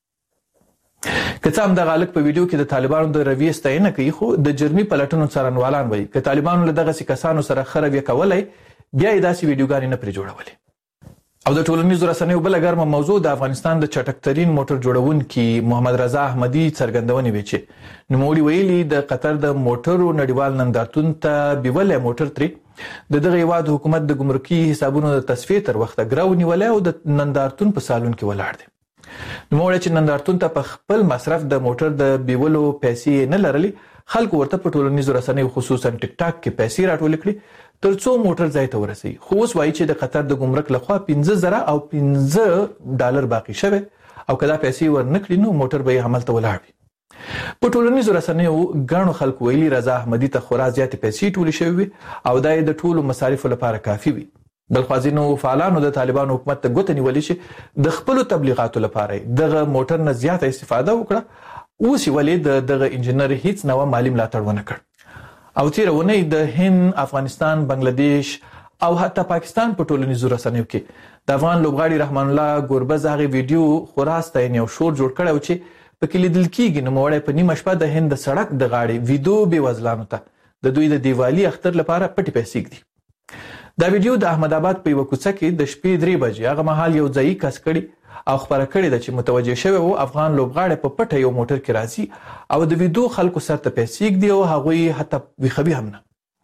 که څه هم د غالک په ویډیو کې د طالبانو د رویې ستاینه کوي خو د جرمي پلټونو څارنوالان وایي چې طالبانو له دغه کسانو سره خروي کولای بیا یې داسې ویډیوګانې نه پرې جوړولې او د ټولنیزو رسنیو بل ګرمه موضوع د افغانستان د چټکترین موټر جوړونکي محمد رضا احمدي څرګندونې وی چې نوموړي ویلي د قطر د موټرو نړیوال نندارتون ته بیولې موټر ترې د دغه هیواد حکومت د ګمرکي حسابونو د تصفیه تر وخته ګراو نیولې او د نندارتون په سالون کې ولاړ دي نوموړي چې نندارتون ته په خپل مصرف د موټر د بیولو پیسې نه لرلې خلکو ورته په ټولنیزو رسنیو خصوصا ټیک ټاک کې پیسې راټول کړي ترڅو موټر ځای ته ورسي خو اوس وایي چې د قطر د ګمرک لخوا پنځه زره او پنځه ډالر باقی شوه او کله پیسې ورنکړي نو موټر به عمل ته ولاړ وي په ټولنیزو رسنیو غاڼو خلکو ویلي رضا احمدي ته خورا زیات پیسې ټولې شوی او دای د ټولو مصارفو لپاره کافي وي بل خوازینو فعالانو د طالبانو حکومت ته ګوت نیولې چې د خپل تبلیغاتو لپاره دغه موټر نه زیاته استفاده وکړه اوس ولې د دغه انجنیر هیڅ نوې مالی ملاتړ ونه کړ او تیرونه د هند افغانستان بنگلاديش او حتی پاکستان په ټولنیزو رسنیو کې د افغان لوبغاړي رحمان الله ګوربز هغه ویډیو خوراسته یو شور جوړ کړو چې په کې لیدل کېږي نو موړې په نیمه شپه د هند سړک د غاړي ویډیو به وزلانو ته د دوی د دیوالی اختر لپاره پټي پیسې کړي دا ویډیو د احمد آباد په یو کوڅه کې د شپې درې بجې هغه مهال یو ځای کس کړي او خبره کړې ده چې متوجه شوی وو افغان لوبغاړي په پټه یو موټر کې راځي او د ویډیو خلکو سره ته پیسې کړي او هغه حتی ویخبي هم نه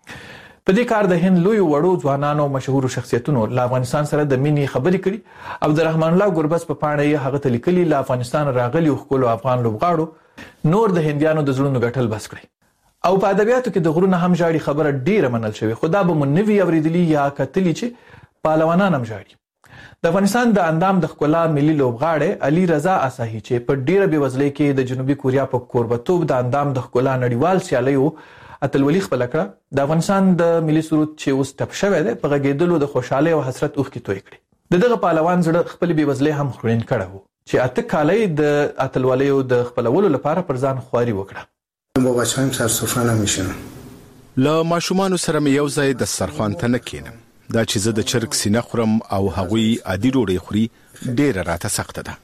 په دې کار د هند لوی وړو ځوانانو مشهور شخصیتونو له افغانستان سره د مینې خبرې کړي او د رحمان الله ګوربز په پاڼه یې هغه ته لیکلي له افغانستان راغلي خپل افغان لوبغاړو نور د هندیانو د زړونو ګټل بس کړي او په ادبیاتو کې د غرونه هم ژاړي خبره ډیره منل شوی خدا به منوي اوریدلی یا کتلی چې پهلوانان هم ژاړي د افغانستان د اندام د خپل ملي لوبغاړي علي رضا اساهي چې په ډیره بېوزلۍ کې د جنوبي کوریا په کوربتوب د اندام د خپل نړیوال سیالیو اتلولي خپل کړه د افغانستان د ملي سرود چې اوس ټپ شوی دی په غږیدلو د خوشاله او حسرت اوښکې توی کړي د دغه پهلوان زړه خپل بېوزلۍ هم خورین کړه وو چې اته کالې د اتلولیو د خپلولو لپاره پر ځان خواري وکړه با بچه‌ام سر سفره نمیشینم لا ماشومان سره مې یو ځای د سرخوان ته نه کینم دا چې زه د چرګ سینه خورم او هغوی عادي ډوډۍ خوري ډیره راته سخته ده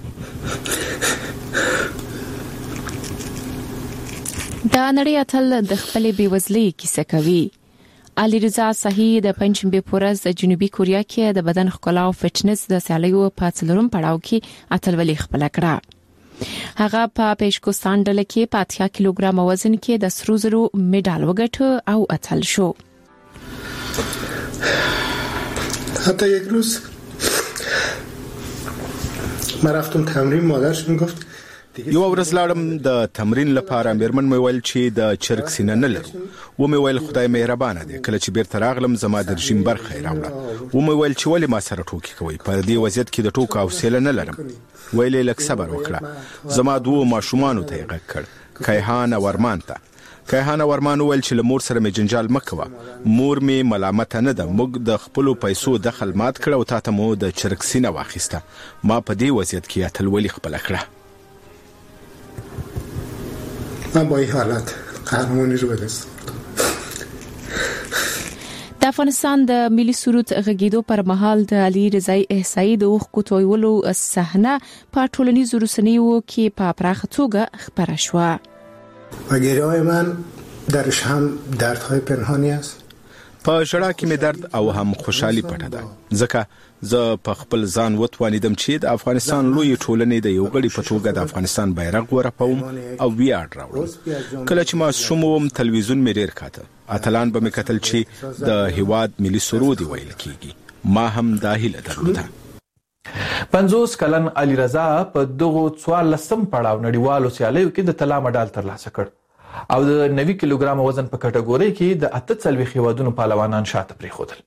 دا نړۍ اتل د خپل بېوزلۍ کیسه کوي علي رضا اساهي د پنځمبه پورز د جنوبي کوریا کې د بدن ښکلا او فټنس د سیالیو په څلورم پړاو کې اتلولي خپل کړه هغه په پېشکوستان ډله کې په اتیا کیلوګرام وزن کې د سرو زرو میډال وګټه او اتل شو حتی یک روز ما رفتم تمرین مادرش میگفت یو ورځ لاړم د تمرین لپاره میرمن مې ویل چې د چرګ سینه نه لرو و مې ویل خدای مهربانه دی کله چې بیرته راغلم زما د رژیم برخه راوړه و مې ویل چې ولې ما سره ټوکی کوي په دې وضعیت کې د ټوک او سیل نه لرم ویلې لک صبر وکړه زما دوه ماشومان ته غږ کړ کایهان او ورمان ته کایهان او ورمان ویل چې لمور سره مې جنجال مکوه مور مې ملامت نه ده موږ د خپل پیسو دخل مات کړ او تاسو مو د چرګ سینه واخیسته ما په دې وضعیت کې اتلولي خپل کړه من با این حالت قهرمانی رو به دست د افغانستان د ملي سرود غږیدو پر مهال د علي رضا احسائی د وخت کوتویولو صحنه په ټولنیزو رسنیو کې په پراخه توګه خبره شوه و گریه‌های من درش هم دردهای پنهانی است په ژړا کې مې درد او هم خوشحالي پټه ده ځکه زه په خپل ځان وتوانیدم چې د افغانستان لوی ټولنې د یو غړي په توګه د افغانستان بیرغ ورپوم او ویاړ راوړم کله چې ما شوم تلویزیون مې ډېر کاته اتلان به مې کتل چې د هیواد ملي سرود ویل کیږي ما هم دا هیله درلوده پنځوس کلن علي رضا په دغه څوارلسم پړاو نړیوالو سیالیو کې د طلا مډال ترلاسه کړ او د نوي کیلوګرام وزن په کټګوري کې د اته څلوي هیوادونو پهلوانان شاته پریښودل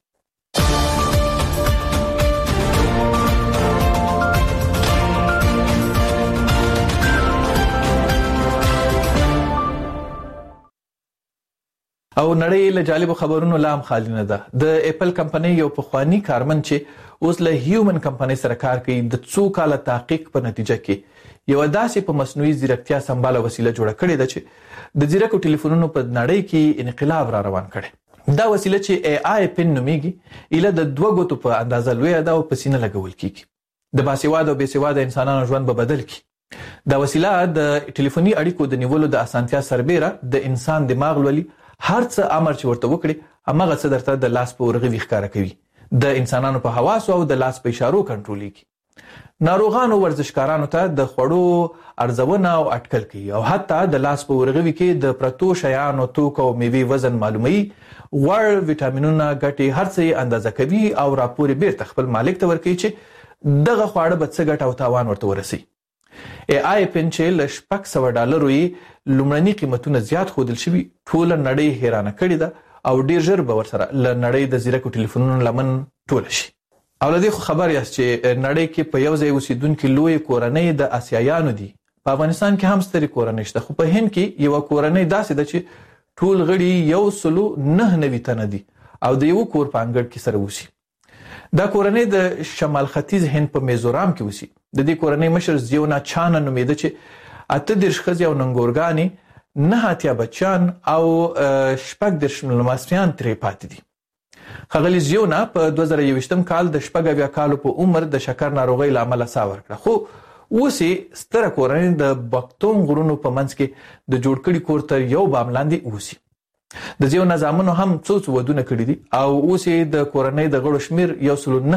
او نړۍ له جالب خبرونو لام خالی نه ده. د اپل کمپنۍ یو پخوانی کارمن چې اوس له هیومن کمپنۍ سره کار کوي د څو کاله تحقیق په نتیجه کې یو داسې په مصنوعي ځیرکتیا سمباله وسیله جوړه کړې ده چې د ځیرکو ټلیفونونو په نړۍ کې انقلاب را روان کړي. دا وسیله چې ای آی پن نومیږي اله د دوه ګوتو په اندازه لوی ده او په سینه لګول کیږي. د باسواده او بېسواده انسانانو ژوند به بدل کی. دا وسیله د ټلیفوني اړیکو د نیولو د اسانتیا سربېره د انسان دماغ لولي هر څه امر چې ورته وکړي هغه څه درته د لاس په ورغوي ښکارا کوي. د انسانانو په حواس او د لاس په اشارو کنټرولېږي. ناروغانو ورزشکارانو ته د خوړو ارزونه او اټکل کوي او حتی د لاس په ورغوي کې د پرتو شیانو توکو او میوې وزن معلوموي. غوړ، وټامینونه، ګټې هر څه اندازه کوي او راپور بیرته خپل مالک ته ورکوي چې دغه خواړه به څه ګټه او تاوان ورته ورسي. ای آی پن چې له شپږ سوه ډالرو یې لومړني قیمتونه زیات ښودل شوي ټوله نړۍ حیرانه کړې ده او ډیر ژر به ورسره له نړۍ د ځیرکو ټلیفونونو لمن ټوله شي. او له دې خو خبر یاست چې نړۍ کې په یو ځای اوسیدونکي لوی کورنۍ د آسیایانو دي. په افغانستان کې هم سترې کورنۍ شته، خو په هند کې یو کورنۍ داسې ده چې ټول غړي یو سلو نه نوي تنه دي او د یو کور په انګړ کې سره اوسي. دا کورنۍ د شمال ختیځ هند په میزورام کې اوسي. د دې کورنۍ مشر زیونا چان نومیده چې اته دېرش ښځې او ننګورګانې، نه اتیا بچیان او شپږ دېرش لمسیان ترې پاتې دي. ښاغلي زیونا په دوه زره یوویشتم کال د شپږ اویا کالو په عمر د شکر ناروغۍ له امله ساه ورکړه، خو اوس یې ستره کورنۍ د بکتون غرونو په منځ کې د جوړ کړي کور تر یو بام لاندې اوسي. د زیونا زامنو هم څو څو ودونه کړي دي او اوس یې د کورنۍ د غړو شمیر یو سلو نه